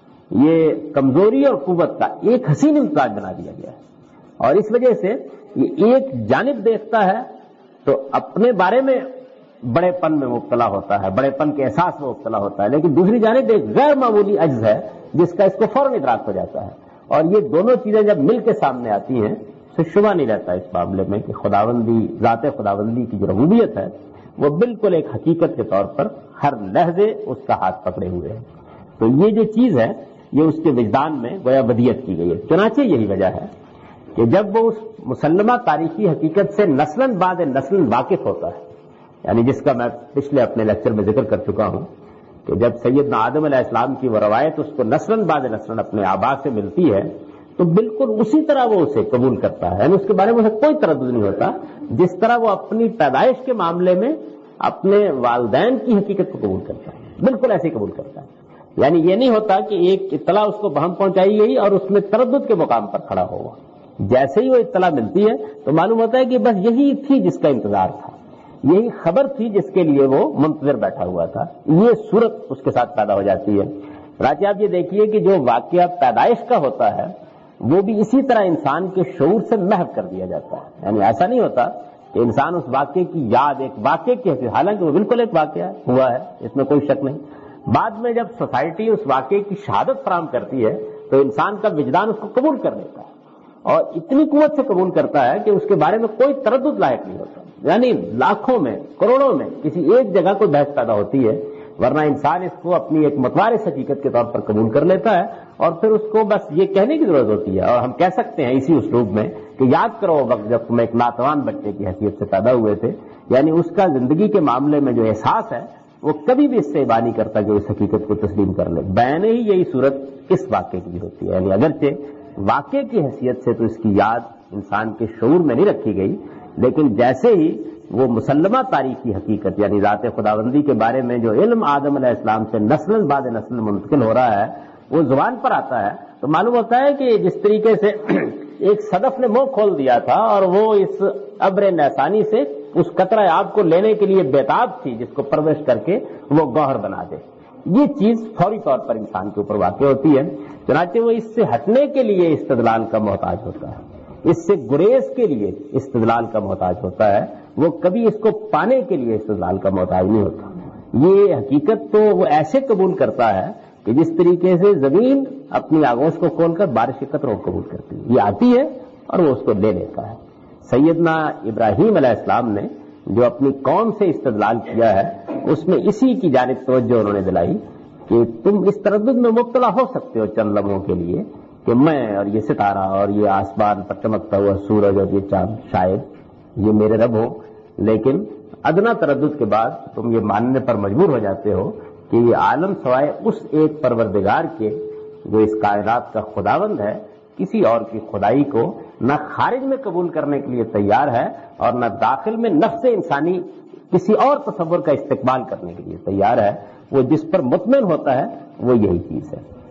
یہ کمزوری اور قوت کا ایک حسین امتزاج بنا دیا گیا ہے. اور اس وجہ سے یہ ایک جانب دیکھتا ہے تو اپنے بارے میں بڑے پن میں مبتلا ہوتا ہے، بڑے پن کے احساس میں مبتلا ہوتا ہے، لیکن دوسری جانب ایک غیر معمولی عجز ہے جس کا اس کو فوراً ادراک ہو جاتا ہے. اور یہ دونوں چیزیں جب مل کے سامنے آتی ہیں تو شبہ نہیں رہتا اس معاملے میں کہ خداوندی، ذات خداوندی کی جو ربوبیت ہے وہ بالکل ایک حقیقت کے طور پر ہر لحظے اس کا ہاتھ پکڑے ہوئے ہے. تو یہ جو چیز ہے یہ اس کے وجدان میں گویا ودیت کی گئی ہے. چنانچہ یہی وجہ ہے کہ جب وہ اس مسلمہ تاریخی حقیقت سے نسلاً بعد نسل واقف ہوتا ہے، یعنی جس کا میں پچھلے اپنے لیکچر میں ذکر کر چکا ہوں کہ جب سیدنا آدم علیہ السلام کی وہ روایت اس کو نسلاً بعد نسلاً اپنے آبا سے ملتی ہے تو بالکل اسی طرح وہ اسے قبول کرتا ہے، یعنی اس کے بارے میں اسے کوئی تردد نہیں ہوتا جس طرح وہ اپنی پیدائش کے معاملے میں اپنے والدین کی حقیقت کو قبول کرتا ہے، بالکل ایسے ہی قبول کرتا ہے. یعنی یہ نہیں ہوتا کہ ایک اطلاع اس کو بہم پہنچائی گئی اور اس میں تردد کے مقام پر کھڑا ہوا، جیسے ہی وہ اطلاع ملتی ہے تو معلوم ہوتا ہے کہ بس یہی تھی جس کا انتظار تھا، یہی خبر تھی جس کے لیے وہ منتظر بیٹھا ہوا تھا. یہ صورت اس کے ساتھ پیدا ہو جاتی ہے. راجہ آپ یہ دیکھیے کہ جو واقعہ پیدائش کا ہوتا ہے وہ بھی اسی طرح انسان کے شعور سے محو کر دیا جاتا ہے. یعنی ایسا نہیں ہوتا کہ انسان اس واقعے کی یاد ایک واقعے کی حیثیت، حالانکہ وہ بالکل ایک واقعہ ہوا ہے، اس میں کوئی شک نہیں. بعد میں جب سوسائٹی اس واقعے کی شہادت فراہم کرتی ہے تو انسان کا وجدان اس کو قبول کر لیتا ہے، اور اتنی قوت سے قبول کرتا ہے کہ اس کے بارے میں کوئی تردد لاحق نہیں ہوتا. یعنی لاکھوں میں، کروڑوں میں کسی ایک جگہ کوئی بحث پیدا ہوتی ہے، ورنہ انسان اس کو اپنی ایک متوارث حقیقت کے طور پر قبول کر لیتا ہے، اور پھر اس کو بس یہ کہنے کی ضرورت ہوتی ہے، اور ہم کہہ سکتے ہیں اسی اسلوب میں کہ یاد کرو وقت جب تم ایک ناتوان بچے کی حیثیت سے پیدا ہوئے تھے. یعنی اس کا زندگی کے معاملے میں جو احساس ہے وہ کبھی بھی اس سے ابا نہیں کرتا کہ اس حقیقت کو تسلیم کر لے. بیان ہی یہی صورت اس واقعے کی بھی ہوتی ہے. یعنی اگرچہ واقعے کی حیثیت سے تو اس کی یاد انسان کے شعور میں نہیں رکھی گئی، لیکن جیسے ہی وہ مسلمہ تاریخی حقیقت یعنی ذات خداوندی کے بارے میں جو علم آدم علیہ السلام سے نسل بعد نسل منتقل ہو رہا ہے وہ زبان پر آتا ہے تو معلوم ہوتا ہے کہ جس طریقے سے ایک صدف نے منہ کھول دیا تھا اور وہ اس ابر نیسانی سے اس قطرہ آب کو لینے کے لیے بےتاب تھی جس کو پرورش کر کے وہ گوہر بنا دے، یہ چیز فوری طور پر انسان کے اوپر واقع ہوتی ہے. چنانچہ وہ اس سے ہٹنے کے لیے استدلال کا محتاج ہوتا ہے، اس سے گریز کے لیے استدلال کا محتاج ہوتا ہے، وہ کبھی اس کو پانے کے لیے استدلال کا محتاج نہیں ہوتا. یہ حقیقت تو وہ ایسے قبول کرتا ہے کہ جس طریقے سے زمین اپنی آغوش کو کھول کر بارش کے قطروں کو قبول کرتی ہے، یہ آتی ہے اور وہ اس کو لے لیتا ہے. سیدنا ابراہیم علیہ السلام نے جو اپنی قوم سے استدلال کیا ہے اس میں اسی کی جانب توجہ انہوں نے دلائی کہ تم اس تردد میں مبتلا ہو سکتے ہو چند لمحوں کے لیے کہ میں اور یہ ستارہ اور یہ آسمان پر چمکتا ہوا سورج اور یہ چاند شاید یہ میرے رب ہوں، لیکن ادنا تردد کے بعد تم یہ ماننے پر مجبور ہو جاتے ہو کہ یہ عالم سوائے اس ایک پروردگار کے جو اس کائنات کا خداوند ہے کسی اور کی خدائی کو نہ خارج میں قبول کرنے کے لیے تیار ہے اور نہ داخل میں نفس انسانی کسی اور تصور کا استقبال کرنے کے لیے تیار ہے. وہ جس پر مطمئن ہوتا ہے وہ یہی چیز ہے.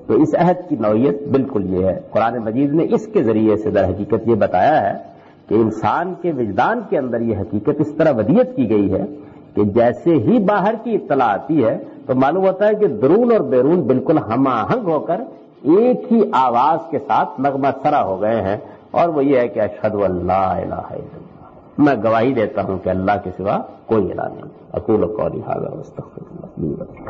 تو اس عہد کی نوعیت بالکل یہ ہے. قرآن مجید نے اس کے ذریعے سے در حقیقت یہ بتایا ہے کہ انسان کے وجدان کے اندر یہ حقیقت اس طرح ودیت کی گئی ہے کہ جیسے ہی باہر کی اطلاع آتی ہے تو معلوم ہوتا ہے کہ درون اور بیرون بالکل ہم آہنگ ہو کر ایک ہی آواز کے ساتھ نغمہ سرا ہو گئے ہیں، اور وہ یہ ہے کہ اشہد ان لا الہ الا اللہ، میں گواہی دیتا ہوں کہ اللہ کے سوا کوئی الہ نہیں. اقول قولی ھذا واستغفر اللہ لی ولکم.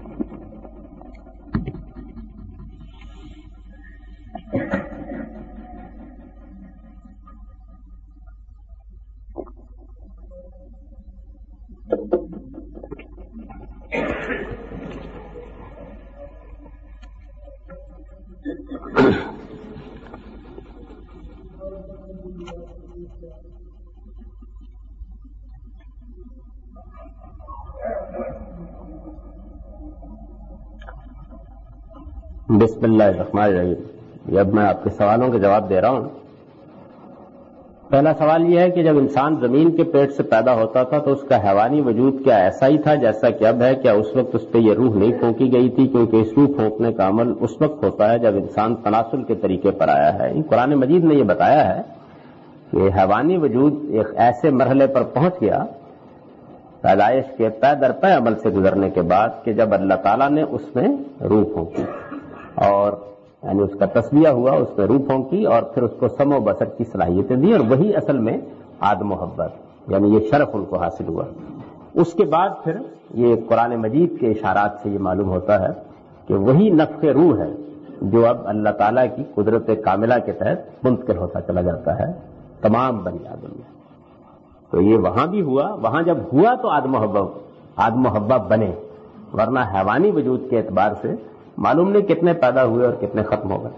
بسم اللہ الرحمن الرحیم. اب میں آپ کے سوالوں کے جواب دے رہا ہوں. پہلا سوال یہ ہے کہ جب انسان زمین کے پیٹ سے پیدا ہوتا تھا تو اس کا حیوانی وجود کیا ایسا ہی تھا جیسا کہ اب ہے؟ کیا اس وقت اس پہ یہ روح نہیں پھونکی گئی تھی؟ کیونکہ اس روح پھونکنے کا عمل اس وقت ہوتا ہے جب انسان تناسل کے طریقے پر آیا ہے. قرآن مجید نے یہ بتایا ہے کہ حیوانی وجود ایک ایسے مرحلے پر پہنچ گیا پیدائش کے پے در پے عمل سے گزرنے کے بعد کہ جب اللہ تعالیٰ نے اس میں روح پھونکی اور یعنی اس کا تسبیہ ہوا، اس میں روح پھونکی اور پھر اس کو سمع و بصر کی صلاحیتیں دی، اور وہی اصل میں آد محبت یعنی یہ شرف ان کو حاصل ہوا. اس کے بعد پھر یہ قرآن مجید کے اشارات سے یہ معلوم ہوتا ہے کہ وہی نفخ روح ہے جو اب اللہ تعالیٰ کی قدرت کاملہ کے تحت منتقل ہوتا چلا جاتا ہے تمام بنی آدم میں. تو یہ وہاں بھی ہوا، وہاں جب ہوا تو آد محبت آد محبت بنے، ورنہ حیوانی وجود کے اعتبار سے معلوم نہیں کتنے پیدا ہوئے اور کتنے ختم ہو گئے.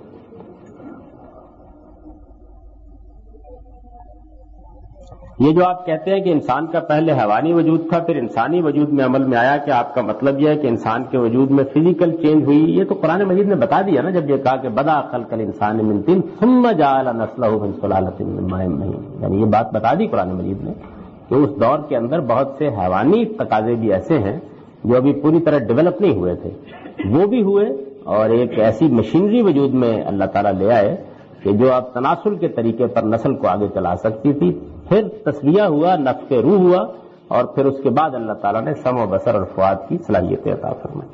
یہ جو آپ کہتے ہیں کہ انسان کا پہلے حیوانی وجود تھا پھر انسانی وجود میں عمل میں آیا، کہ آپ کا مطلب یہ ہے کہ انسان کے وجود میں فزیکل چینج ہوئی؟ یہ تو قرآن مجید نے بتا دیا نا، جب یہ کہا کہ بدا خلق الانسان من طین ثم جعل نسلہ من سلالۃ من ماء مہین، یعنی یہ بات بتا دی قرآن مجید نے کہ اس دور کے اندر بہت سے حیوانی تقاضے بھی ایسے ہیں جو ابھی پوری طرح ڈیولپ نہیں ہوئے تھے، وہ بھی ہوئے، اور ایک ایسی مشینری وجود میں اللہ تعالیٰ لے آئے کہ جو اب تناسل کے طریقے پر نسل کو آگے چلا سکتی تھی. پھر تسبیہ ہوا، نفخ روح ہوا، اور پھر اس کے بعد اللہ تعالیٰ نے سمع و بصر اور فؤاد کی صلاحیتیں عطا فرمائی.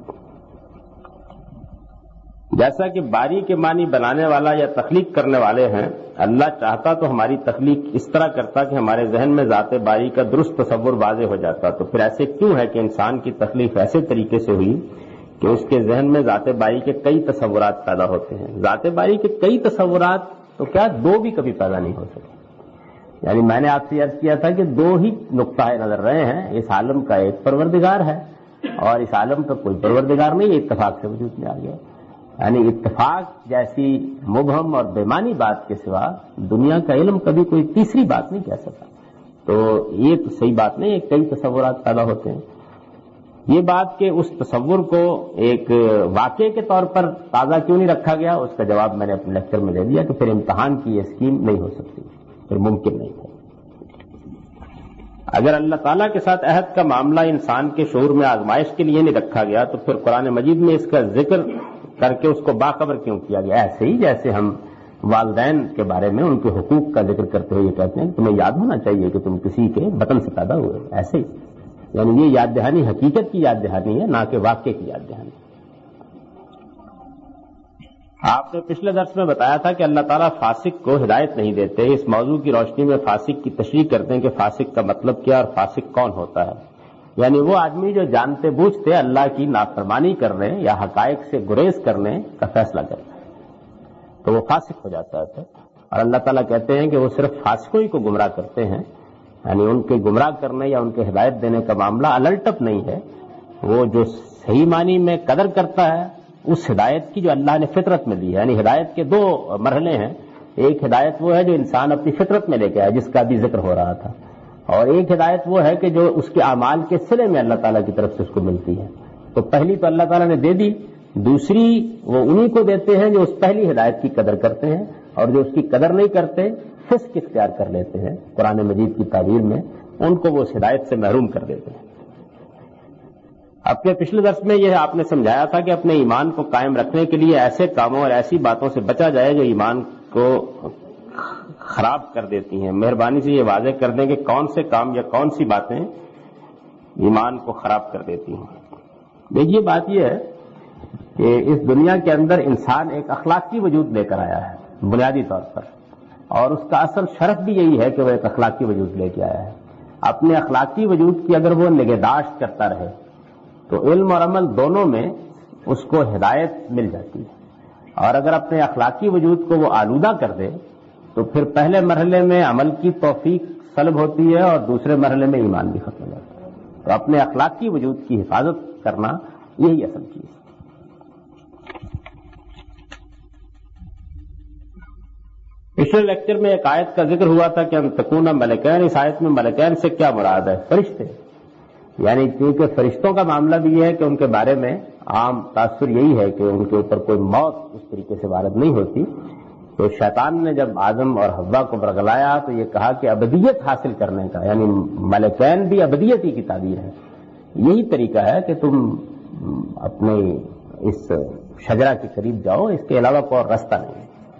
جیسا کہ باری کے معنی بنانے والا یا تخلیق کرنے والے ہیں، اللہ چاہتا تو ہماری تخلیق اس طرح کرتا کہ ہمارے ذہن میں ذات باری کا درست تصور واضح ہو جاتا. تو پھر ایسے کیوں ہے کہ انسان کی تخلیق ایسے طریقے سے ہوئی کہ اس کے ذہن میں ذات باری کے کئی تصورات پیدا ہوتے ہیں؟ ذات باری کے کئی تصورات تو کیا دو بھی کبھی پیدا نہیں ہو سکے. یعنی میں نے آپ سے عرض کیا تھا کہ دو ہی نقطہ نظر رہے ہیں، اس عالم کا ایک پروردگار ہے اور اس عالم کا کوئی پروردگار نہیں، یہ اتفاق سے وجود میں آ گیا. یعنی اتفاق جیسی مبہم اور بےمانی بات کے سوا دنیا کا علم کبھی کوئی تیسری بات نہیں کہہ سکتا. تو یہ تو صحیح بات نہیں، کئی تصورات پیدا ہوتے ہیں. یہ بات کہ اس تصور کو ایک واقعے کے طور پر تازہ کیوں نہیں رکھا گیا، اس کا جواب میں نے اپنے لیکچر میں دے دیا کہ پھر امتحان کی یہ اسکیم نہیں ہو سکتی، پھر ممکن نہیں ہے. اگر اللہ تعالیٰ کے ساتھ عہد کا معاملہ انسان کے شعور میں آزمائش کے لیے نہیں رکھا گیا تو پھر قرآن مجید میں اس کا ذکر کر کے اس کو باخبر کیوں کیا گیا؟ ایسے ہی جیسے ہم والدین کے بارے میں ان کے حقوق کا ذکر کرتے ہوئے یہ کہتے ہیں کہ تمہیں یاد ہونا چاہیے کہ تم کسی کے بطن سے پیدا ہوئے، ایسے ہی. یعنی یہ یاد دہانی حقیقت کی یاد دہانی ہے، نہ کہ واقعے کی یاد دہانی. آپ نے پچھلے درس میں بتایا تھا کہ اللہ تعالیٰ فاسق کو ہدایت نہیں دیتے. اس موضوع کی روشنی میں فاسق کی تشریح کرتے ہیں کہ فاسق کا مطلب کیا اور فاسق کون ہوتا ہے. یعنی وہ آدمی جو جانتے بوجھتے اللہ کی نافرمانی کرنے یا حقائق سے گریز کرنے کا فیصلہ کرتا ہے تو وہ فاسق ہو جاتا ہے. اور اللہ تعالیٰ کہتے ہیں کہ وہ صرف فاسقوں ہی کو گمراہ کرتے ہیں، یعنی ان کے گمراہ کرنے یا ان کے ہدایت دینے کا معاملہ الٹپ نہیں ہے. وہ جو صحیح معنی میں قدر کرتا ہے اس ہدایت کی جو اللہ نے فطرت میں دی ہے. یعنی ہدایت کے دو مرحلے ہیں، ایک ہدایت وہ ہے جو انسان اپنی فطرت میں لے کے آیا جس کا بھی ذکر ہو رہا تھا، اور ایک ہدایت وہ ہے کہ جو اس کے اعمال کے صلے میں اللہ تعالیٰ کی طرف سے اس کو ملتی ہے. تو پہلی تو اللہ تعالیٰ نے دے دی، دوسری وہ انہی کو دیتے ہیں جو اس پہلی ہدایت کی قدر کرتے ہیں، اور جو اس کی قدر نہیں کرتے فسق اختیار کر لیتے ہیں قرآن مجید کی تعبیر میں، ان کو وہ اس ہدایت سے محروم کر دیتے ہیں. اب کے پچھلے درس میں یہ آپ نے سمجھایا تھا کہ اپنے ایمان کو قائم رکھنے کے لیے ایسے کاموں اور ایسی باتوں سے بچا جائے جو ایمان کو خراب کر دیتی ہیں. مہربانی سے یہ واضح کر دیں کہ کون سے کام یا کون سی باتیں ایمان کو خراب کر دیتی ہیں. دیکھیے بات یہ ہے کہ اس دنیا کے اندر انسان ایک اخلاقی وجود لے کر آیا ہے بنیادی طور پر، اور اس کا اصل شرف بھی یہی ہے کہ وہ ایک اخلاقی وجود لے کے آیا ہے. اپنے اخلاقی وجود کی اگر وہ نگہداشت کرتا رہے تو علم اور عمل دونوں میں اس کو ہدایت مل جاتی ہے، اور اگر اپنے اخلاقی وجود کو وہ آلودہ کر دے تو پھر پہلے مرحلے میں عمل کی توفیق سلب ہوتی ہے اور دوسرے مرحلے میں ایمان بھی ختم ہو جاتا ہے. تو اپنے اخلاقی وجود کی حفاظت کرنا یہی اصل چیز ہے. پچھلے لیکچر میں ایک آیت کا ذکر ہوا تھا کہ ان تکون ملکین، اس آیت میں ملکین سے کیا مراد ہے؟ فرشتے. یعنی کیونکہ فرشتوں کا معاملہ بھی یہ ہے کہ ان کے بارے میں عام تاثر یہی ہے کہ ان کے اوپر کوئی موت اس طریقے سے وارد نہیں ہوتی. تو شیطان نے جب آدم اور حوا کو برگلایا تو یہ کہا کہ ابدیت حاصل کرنے کا، یعنی ملکین بھی ابدیت ہی کی تعبیر ہے، یہی طریقہ ہے کہ تم اپنے اس شجرہ کے قریب جاؤ، اس کے علاوہ کوئی راستہ نہیں ہے.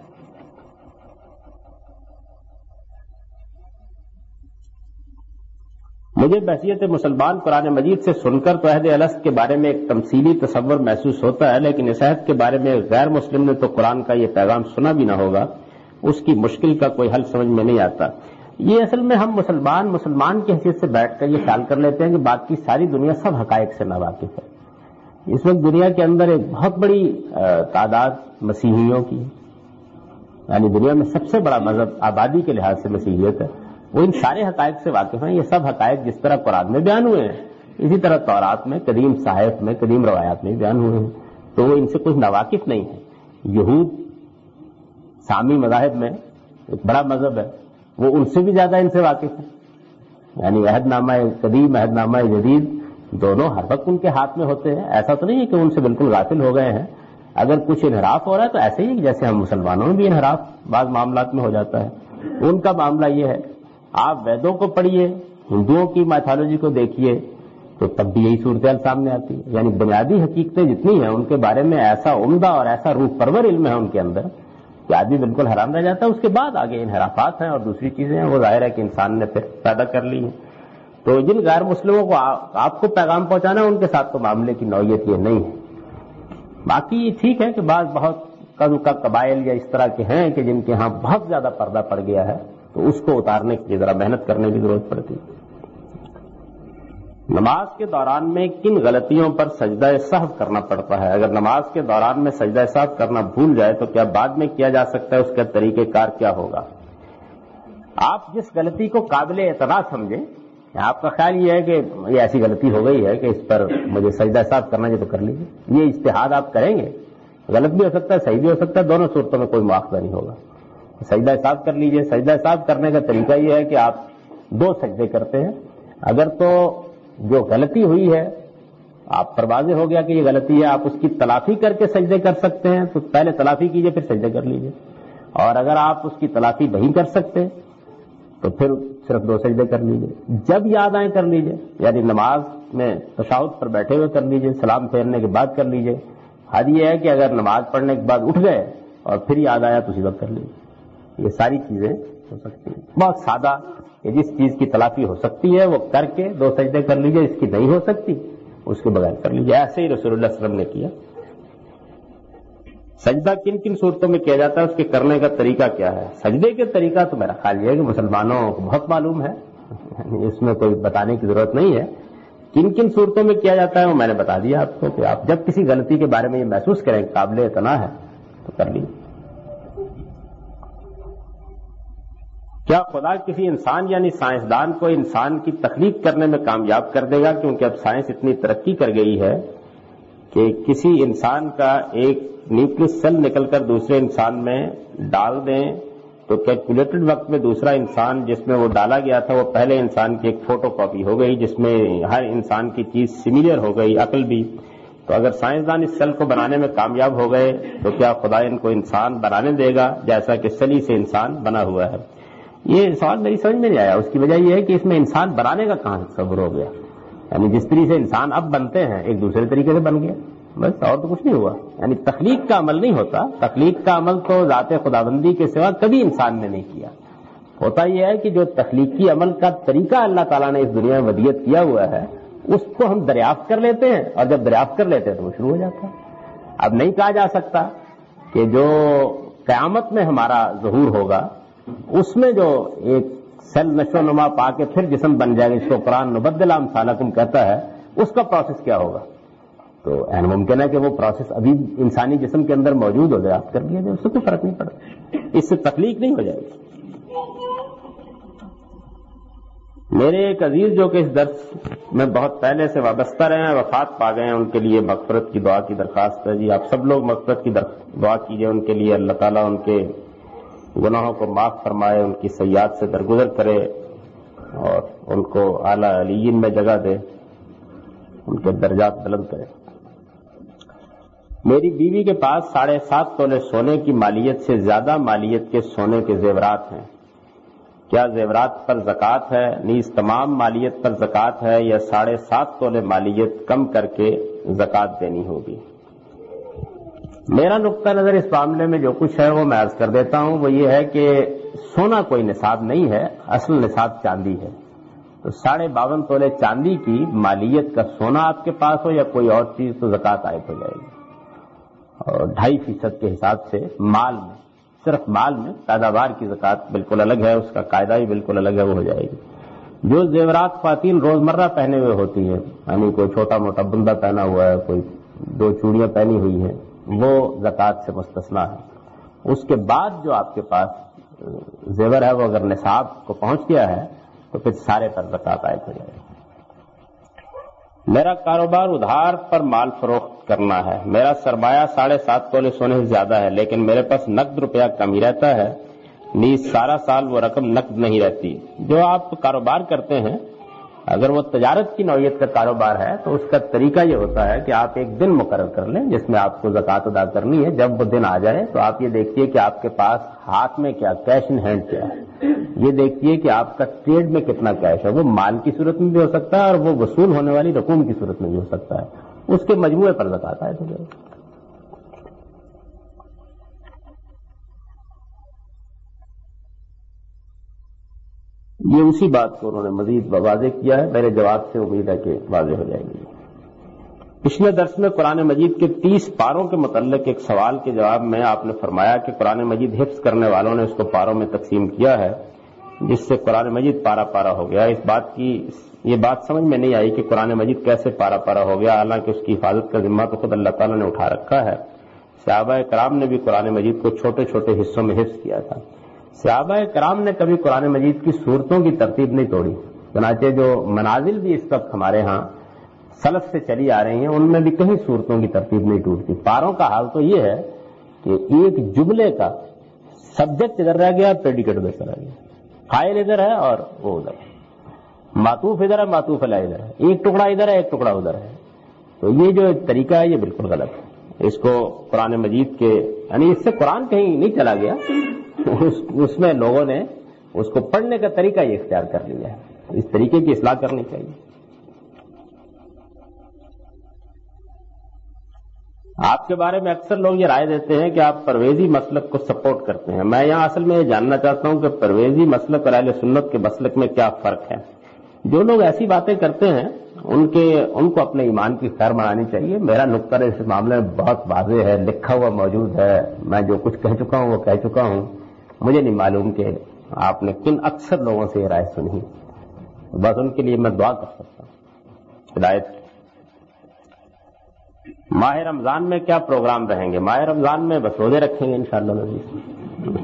مجھے بحیثیت مسلمان قرآن مجید سے سن کر تو عہد الست کے بارے میں ایک تمثیلی تصور محسوس ہوتا ہے، لیکن اس عہد کے بارے میں غیر مسلم نے تو قرآن کا یہ پیغام سنا بھی نہ ہوگا، اس کی مشکل کا کوئی حل سمجھ میں نہیں آتا. یہ اصل میں ہم مسلمان مسلمان کی حیثیت سے بیٹھ کر یہ خیال کر لیتے ہیں کہ باقی ساری دنیا سب حقائق سے ناواقف ہے. اس وقت دنیا کے اندر ایک بہت بڑی تعداد مسیحیوں کی، یعنی دنیا میں سب سے بڑا مذہب آبادی کے لحاظ سے مسیحیت ہے، وہ ان سارے حقائق سے واقف ہیں. یہ سب حقائق جس طرح قرآن میں بیان ہوئے ہیں اسی طرح تورات میں، قدیم صحائف میں، قدیم روایات میں بیان ہوئے ہیں، تو وہ ان سے کچھ ناواقف نہیں ہے. یہود سامی مذاہب میں ایک بڑا مذہب ہے، وہ ان سے بھی زیادہ ان سے واقف ہے. یعنی عہد نامہ قدیم، عہد نامہ جدید دونوں ہر وقت ان کے ہاتھ میں ہوتے ہیں. ایسا تو نہیں ہے کہ ان سے بالکل غافل ہو گئے ہیں. اگر کچھ انحراف ہو رہا ہے تو ایسے ہی جیسے ہم مسلمانوں میں بھی انحراف بعض معاملات میں ہو جاتا ہے. ان کا معاملہ یہ ہے، آپ ویدوں کو پڑھیے، ہندوؤں کی میتھالوجی کو دیکھیے تو تب بھی یہی صورتحال سامنے آتی ہے. یعنی بنیادی حقیقتیں جتنی ہیں ان کے بارے میں ایسا عمدہ اور ایسا روح پرور علم ہے ان کے اندر کہ آدمی بالکل حیران رہ جاتا ہے. اس کے بعد آگے انحرافات ہیں اور دوسری چیزیں ہیں، وہ ظاہر ہے کہ انسان نے پھر پیدا کر لی ہیں. تو جن غیر مسلموں کو آپ کو پیغام پہنچانا ہے ان کے ساتھ تو معاملے کی نوعیت یہ نہیں ہے. باقی ٹھیک ہے کہ بعض بہت کم کا قبائل یا اس طرح کے ہیں کہ جن کے ہاں بہت زیادہ پردہ پڑ گیا ہے تو اس کو اتارنے کی ذرا محنت کرنے کی ضرورت پڑتی ہے. نماز کے دوران میں کن غلطیوں پر سجدہ سہو کرنا پڑتا ہے؟ اگر نماز کے دوران میں سجدہ سہو کرنا بھول جائے تو کیا بعد میں کیا جا سکتا ہے؟ اس کا طریقہ کار کیا ہوگا؟ آپ جس غلطی کو قابل اعتراض سمجھیں، آپ کا خیال یہ ہے کہ یہ ایسی غلطی ہو گئی ہے کہ اس پر مجھے سجدہ سہو کرنا ہے تو کر لیجیے. یہ اجتہاد آپ کریں گے، غلط بھی ہو سکتا ہے، صحیح بھی ہو سکتا ہے، دونوں صورتوں میں کوئی مواخذہ نہیں ہوگا. سجدہ سہو کر لیجئے. سجدہ سہو کرنے کا طریقہ یہ ہے کہ آپ دو سجدے کرتے ہیں. اگر تو جو غلطی ہوئی ہے آپ پر واضح ہو گیا کہ یہ غلطی ہے، آپ اس کی تلافی کر کے سجدے کر سکتے ہیں تو پہلے تلافی کیجئے پھر سجدے کر لیجئے. اور اگر آپ اس کی تلافی نہیں کر سکتے تو پھر صرف دو سجدے کر لیجئے. جب یاد آئے کر لیجئے، یعنی نماز میں تشہد پر بیٹھے ہوئے کر لیجئے، سلام پھیرنے کے بعد کر لیجئے. حد یہ ہے کہ اگر نماز پڑھنے کے بعد اٹھ گئے اور پھر یاد آیا تو اسی وقت کر لیجئے. یہ ساری چیزیں ہو سکتی ہیں. بہت سادہ کہ جس چیز کی تلافی ہو سکتی ہے وہ کر کے دو سجدے کر لیجئے، اس کی نہیں ہو سکتی اس کے بغیر کر لیجئے. ایسے ہی رسول اللہ صلی اللہ علیہ وسلم نے کیا. سجدہ کن کن صورتوں میں کیا جاتا ہے، اس کے کرنے کا طریقہ کیا ہے؟ سجدے کے طریقہ تو میرا خیال یہ ہے کہ مسلمانوں کو بہت معلوم ہے، اس میں کوئی بتانے کی ضرورت نہیں ہے. کن کن صورتوں میں کیا جاتا ہے وہ میں نے بتا دیا آپ کو کہ آپ جب کسی غلطی کے بارے میں یہ محسوس کریں قابل اعتنا ہے تو کر لیجیے. کیا خدا کسی انسان یعنی سائنسدان کو انسان کی تخلیق کرنے میں کامیاب کر دے گا؟ کیونکہ اب سائنس اتنی ترقی کر گئی ہے کہ کسی انسان کا ایک نیوکلس سیل نکل کر دوسرے انسان میں ڈال دیں تو کیلکولیٹڈ وقت میں دوسرا انسان جس میں وہ ڈالا گیا تھا وہ پہلے انسان کی ایک فوٹو کاپی ہو گئی جس میں ہر انسان کی چیز سملر ہو گئی، عقل بھی. تو اگر سائنسدان اس سیل کو بنانے میں کامیاب ہو گئے تو کیا خدا ان کو انسان بنانے دے گا جیسا کہ سلی سے انسان بنا ہوا ہے؟ یہ سوال میری سمجھ میں نہیں آیا. اس کی وجہ یہ ہے کہ اس میں انسان بنانے کا کہاں تصور ہو گیا. یعنی جس طریقے سے انسان اب بنتے ہیں ایک دوسرے طریقے سے بن گیا، بس اور تو کچھ نہیں ہوا. یعنی تخلیق کا عمل نہیں ہوتا، تخلیق کا عمل تو ذات خداوندی کے سوا کبھی انسان نے نہیں کیا. ہوتا یہ ہے کہ جو تخلیقی عمل کا طریقہ اللہ تعالیٰ نے اس دنیا میں ودیت کیا ہوا ہے اس کو ہم دریافت کر لیتے ہیں، اور جب دریافت کر لیتے ہیں تو وہ شروع ہو جاتا ہے. اب نہیں کہا جا سکتا کہ جو قیامت میں ہمارا ظہور ہوگا اس میں جو ایک سیل نشو و نما پا کے پھر جسم بن جائے گا، جس کو قرآن نبدل امثالکم کہتا ہے، اس کا پروسیس کیا ہوگا. تو این ممکن ہے کہ وہ پروسیس ابھی انسانی جسم کے اندر موجود ہو جائے، آپ کر لیا جائے، اس سے کوئی فرق نہیں پڑتا، اس سے تخلیق نہیں ہو جائے گی. میرے ایک عزیز جو کہ اس درس میں بہت پہلے سے وابستہ رہے ہیں، وفات پا گئے ہیں، ان کے لیے مغفرت کی دعا کی درخواست ہے. جی آپ سب لوگ مغفرت کی دعا کیجئے ان کے لیے، اللہ تعالیٰ ان کے گناہوں کو معاف فرمائے، ان کی سیئات سے درگزر کرے اور ان کو اعلیٰ علیین میں جگہ دے، ان کے درجات بلند کرے. میری بیوی کے پاس ساڑھے سات تولے سونے کی مالیت سے زیادہ مالیت کے سونے کے زیورات ہیں. کیا زیورات پر زکوٰۃ ہے؟ نیز تمام مالیت پر زکوٰۃ ہے یا ساڑھے سات تولے مالیت کم کر کے زکوٰۃ دینی ہوگی؟ میرا نقطہ نظر اس معاملے میں جو کچھ ہے وہ میں عرض کر دیتا ہوں. وہ یہ ہے کہ سونا کوئی نصاب نہیں ہے، اصل نصاب چاندی ہے. تو ساڑھے باون تولے چاندی کی مالیت کا سونا آپ کے پاس ہو یا کوئی اور چیز تو زکوٰۃ عائد ہو جائے گی. اور ڈھائی فیصد کے حساب سے مال میں، صرف مال میں پیداوار کی زکوٰۃ بالکل الگ ہے، اس کا قاعدہ ہی بالکل الگ ہے، وہ ہو جائے گی. جو زیورات خواتین روزمرہ پہنے ہوئے ہوتی ہیں، یعنی کوئی چھوٹا موٹا بندہ پہنا ہوا ہے، کوئی دو چوڑیاں پہنی ہوئی ہیں، وہ زکوٰۃ سے مستثنا ہے. اس کے بعد جو آپ کے پاس زیور ہے وہ اگر نصاب کو پہنچ گیا ہے تو پھر سارے پر زکوٰۃ عائد ہو جائے گی. میرا کاروبار ادھار پر مال فروخت کرنا ہے. میرا سرمایہ ساڑھے سات تولے سونے سے زیادہ ہے، لیکن میرے پاس نقد روپیہ کم ہی رہتا ہے، نیز سارا سال وہ رقم نقد نہیں رہتی. جو آپ کاروبار کرتے ہیں اگر وہ تجارت کی نوعیت کا کاروبار ہے تو اس کا طریقہ یہ ہوتا ہے کہ آپ ایک دن مقرر کر لیں جس میں آپ کو زکوٰۃ ادا کرنی ہے. جب وہ دن آ جائے تو آپ یہ دیکھیے کہ آپ کے پاس ہاتھ میں کیا کیش ان ہینڈ کیا ہے، یہ دیکھیے کہ آپ کا ٹریڈ میں کتنا کیش ہے. وہ مال کی صورت میں بھی ہو سکتا ہے اور وہ وصول ہونے والی رقوم کی صورت میں بھی ہو سکتا ہے. اس کے مجموعے پر زکوٰۃ عائد ہو جائے گی. یہ اسی بات کو انہوں نے مزید واضح کیا ہے، میرے جواب سے امید ہے کہ واضح ہو جائے گی. پچھلے درس میں قرآن مجید کے تیس پاروں کے متعلق ایک سوال کے جواب میں آپ نے فرمایا کہ قرآن مجید حفظ کرنے والوں نے اس کو پاروں میں تقسیم کیا ہے جس سے قرآن مجید پارا پارا ہو گیا. اس بات کی یہ بات سمجھ میں نہیں آئی کہ قرآن مجید کیسے پارا پارا ہو گیا، حالانکہ اس کی حفاظت کا ذمہ تو خود اللہ تعالیٰ نے اٹھا رکھا ہے. صحابہ کرام نے بھی قرآن مجید کو چھوٹے چھوٹے حصوں میں حفظ کیا تھا. صحابہ کرام نے کبھی قرآن مجید کی صورتوں کی ترتیب نہیں توڑی، چنانچہ جو منازل بھی اس وقت ہمارے ہاں سلف سے چلی آ رہی ہیں ان میں بھی کہیں صورتوں کی ترتیب نہیں ٹوٹتی. پاروں کا حال تو یہ ہے کہ ایک جملے کا سبجیکٹ ادھر رہ گیا، پریڈیکیٹ ادھر رہ گیا، فاعل ادھر ہے اور وہ ادھر ہے، معطوف ادھر ہے، معطوف علیہ ادھر ہے، ایک ٹکڑا ادھر ہے ایک ٹکڑا ادھر ہے. تو یہ جو طریقہ ہے یہ بالکل غلط ہے. اس کو قرآن مجید کے یعنی اس سے قرآن کہیں نہیں چلا گیا، اس, اس میں لوگوں نے اس کو پڑھنے کا طریقہ یہ اختیار کر لیا ہے. اس طریقے کی اصلاح کرنی چاہیے. آپ کے بارے میں اکثر لوگ یہ رائے دیتے ہیں کہ آپ پرویزی مسلک کو سپورٹ کرتے ہیں. میں یہاں اصل میں یہ جاننا چاہتا ہوں کہ پرویزی مسلک اور اہل سنت کے مسلک میں کیا فرق ہے. جو لوگ ایسی باتیں کرتے ہیں ان کے ان کو اپنے ایمان کی خیر منانی چاہیے. میرا نقطہ اس معاملے میں بہت واضح ہے، لکھا ہوا موجود ہے. میں جو کچھ کہہ چکا ہوں وہ کہہ چکا ہوں. مجھے نہیں معلوم کہ آپ نے کن اکثر لوگوں سے یہ رائے سنی، بس ان کے لیے میں دعا کر سکتا ہوں ہدایت. ماہ رمضان میں کیا پروگرام رہیں گے؟ ماہ رمضان میں بس روزے رکھیں گے انشاءاللہ.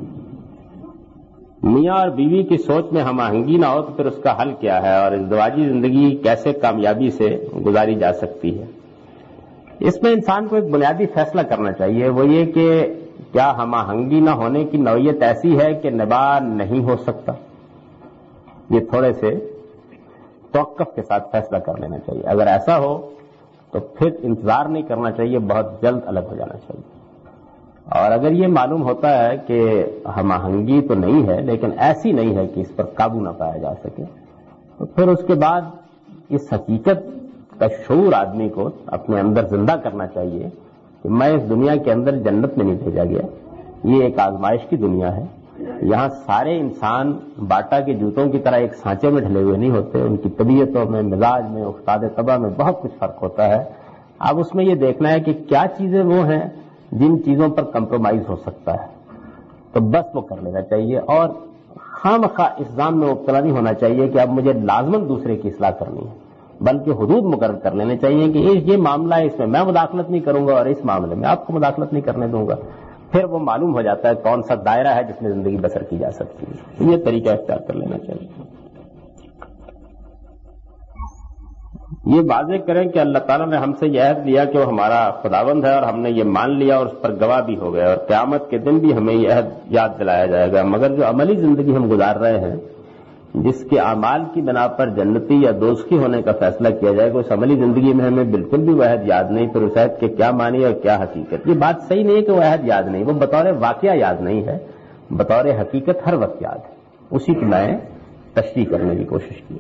میاں اور بیوی کی سوچ میں ہم آہنگی نہ ہو تو پھر اس کا حل کیا ہے اور ازدواجی زندگی کیسے کامیابی سے گزاری جا سکتی ہے؟ اس میں انسان کو ایک بنیادی فیصلہ کرنا چاہیے، وہ یہ کہ کیا ہم آہنگی نہ ہونے کی نوعیت ایسی ہے کہ نباہ نہیں ہو سکتا. یہ تھوڑے سے توقف کے ساتھ فیصلہ کر لینا چاہیے. اگر ایسا ہو تو پھر انتظار نہیں کرنا چاہیے، بہت جلد الگ ہو جانا چاہیے. اور اگر یہ معلوم ہوتا ہے کہ ہم آہنگی تو نہیں ہے لیکن ایسی نہیں ہے کہ اس پر قابو نہ پایا جا سکے تو پھر اس کے بعد اس حقیقت کا شعور آدمی کو اپنے اندر زندہ کرنا چاہیے کہ میں اس دنیا کے اندر جنت میں نہیں بھیجا گیا، یہ ایک آزمائش کی دنیا ہے. یہاں سارے انسان باٹا کے جوتوں کی طرح ایک سانچے میں ڈھلے ہوئے نہیں ہوتے، ان کی طبیعتوں میں، مزاج میں، افتاد طبع میں بہت کچھ فرق ہوتا ہے. اب اس میں یہ دیکھنا ہے کہ کیا چیزیں وہ ہیں جن چیزوں پر کمپرومائز ہو سکتا ہے تو بس وہ کر لینا چاہیے، اور خام خواہ اس ظان میں مبتلا نہیں ہونا چاہیے کہ اب مجھے لازماً دوسرے کی اصلاح کرنی ہے، بلکہ حدود مقرر کر لینے چاہیے کہ یہ معاملہ ہے، اس میں میں مداخلت نہیں کروں گا اور اس معاملے میں آپ کو مداخلت نہیں کرنے دوں گا. پھر وہ معلوم ہو جاتا ہے کون سا دائرہ ہے جس میں زندگی بسر کی جا سکتی ہے. یہ طریقہ اختیار کر لینا چاہیے. یہ واضح کریں کہ اللہ تعالیٰ نے ہم سے یہ عہد لیا کہ وہ ہمارا خداوند ہے اور ہم نے یہ مان لیا اور اس پر گواہ بھی ہو گئے، اور قیامت کے دن بھی ہمیں یہ عہد یاد دلایا جائے گا. مگر جو عملی زندگی ہم گزار رہے ہیں، جس کے اعمال کی بنا پر جنتی یا دوزخی ہونے کا فیصلہ کیا جائے گا، اس عملی زندگی میں ہمیں بالکل بھی وہ عہد یاد نہیں. پھر اس عہد کے کیا معنی اور کیا حقیقت؟ یہ بات صحیح نہیں ہے کہ وہ عہد یاد نہیں، وہ بطور واقعہ یاد نہیں ہے، بطور حقیقت ہر وقت یاد ہے. اسی کی میں تشریح کرنے کی کوشش کی.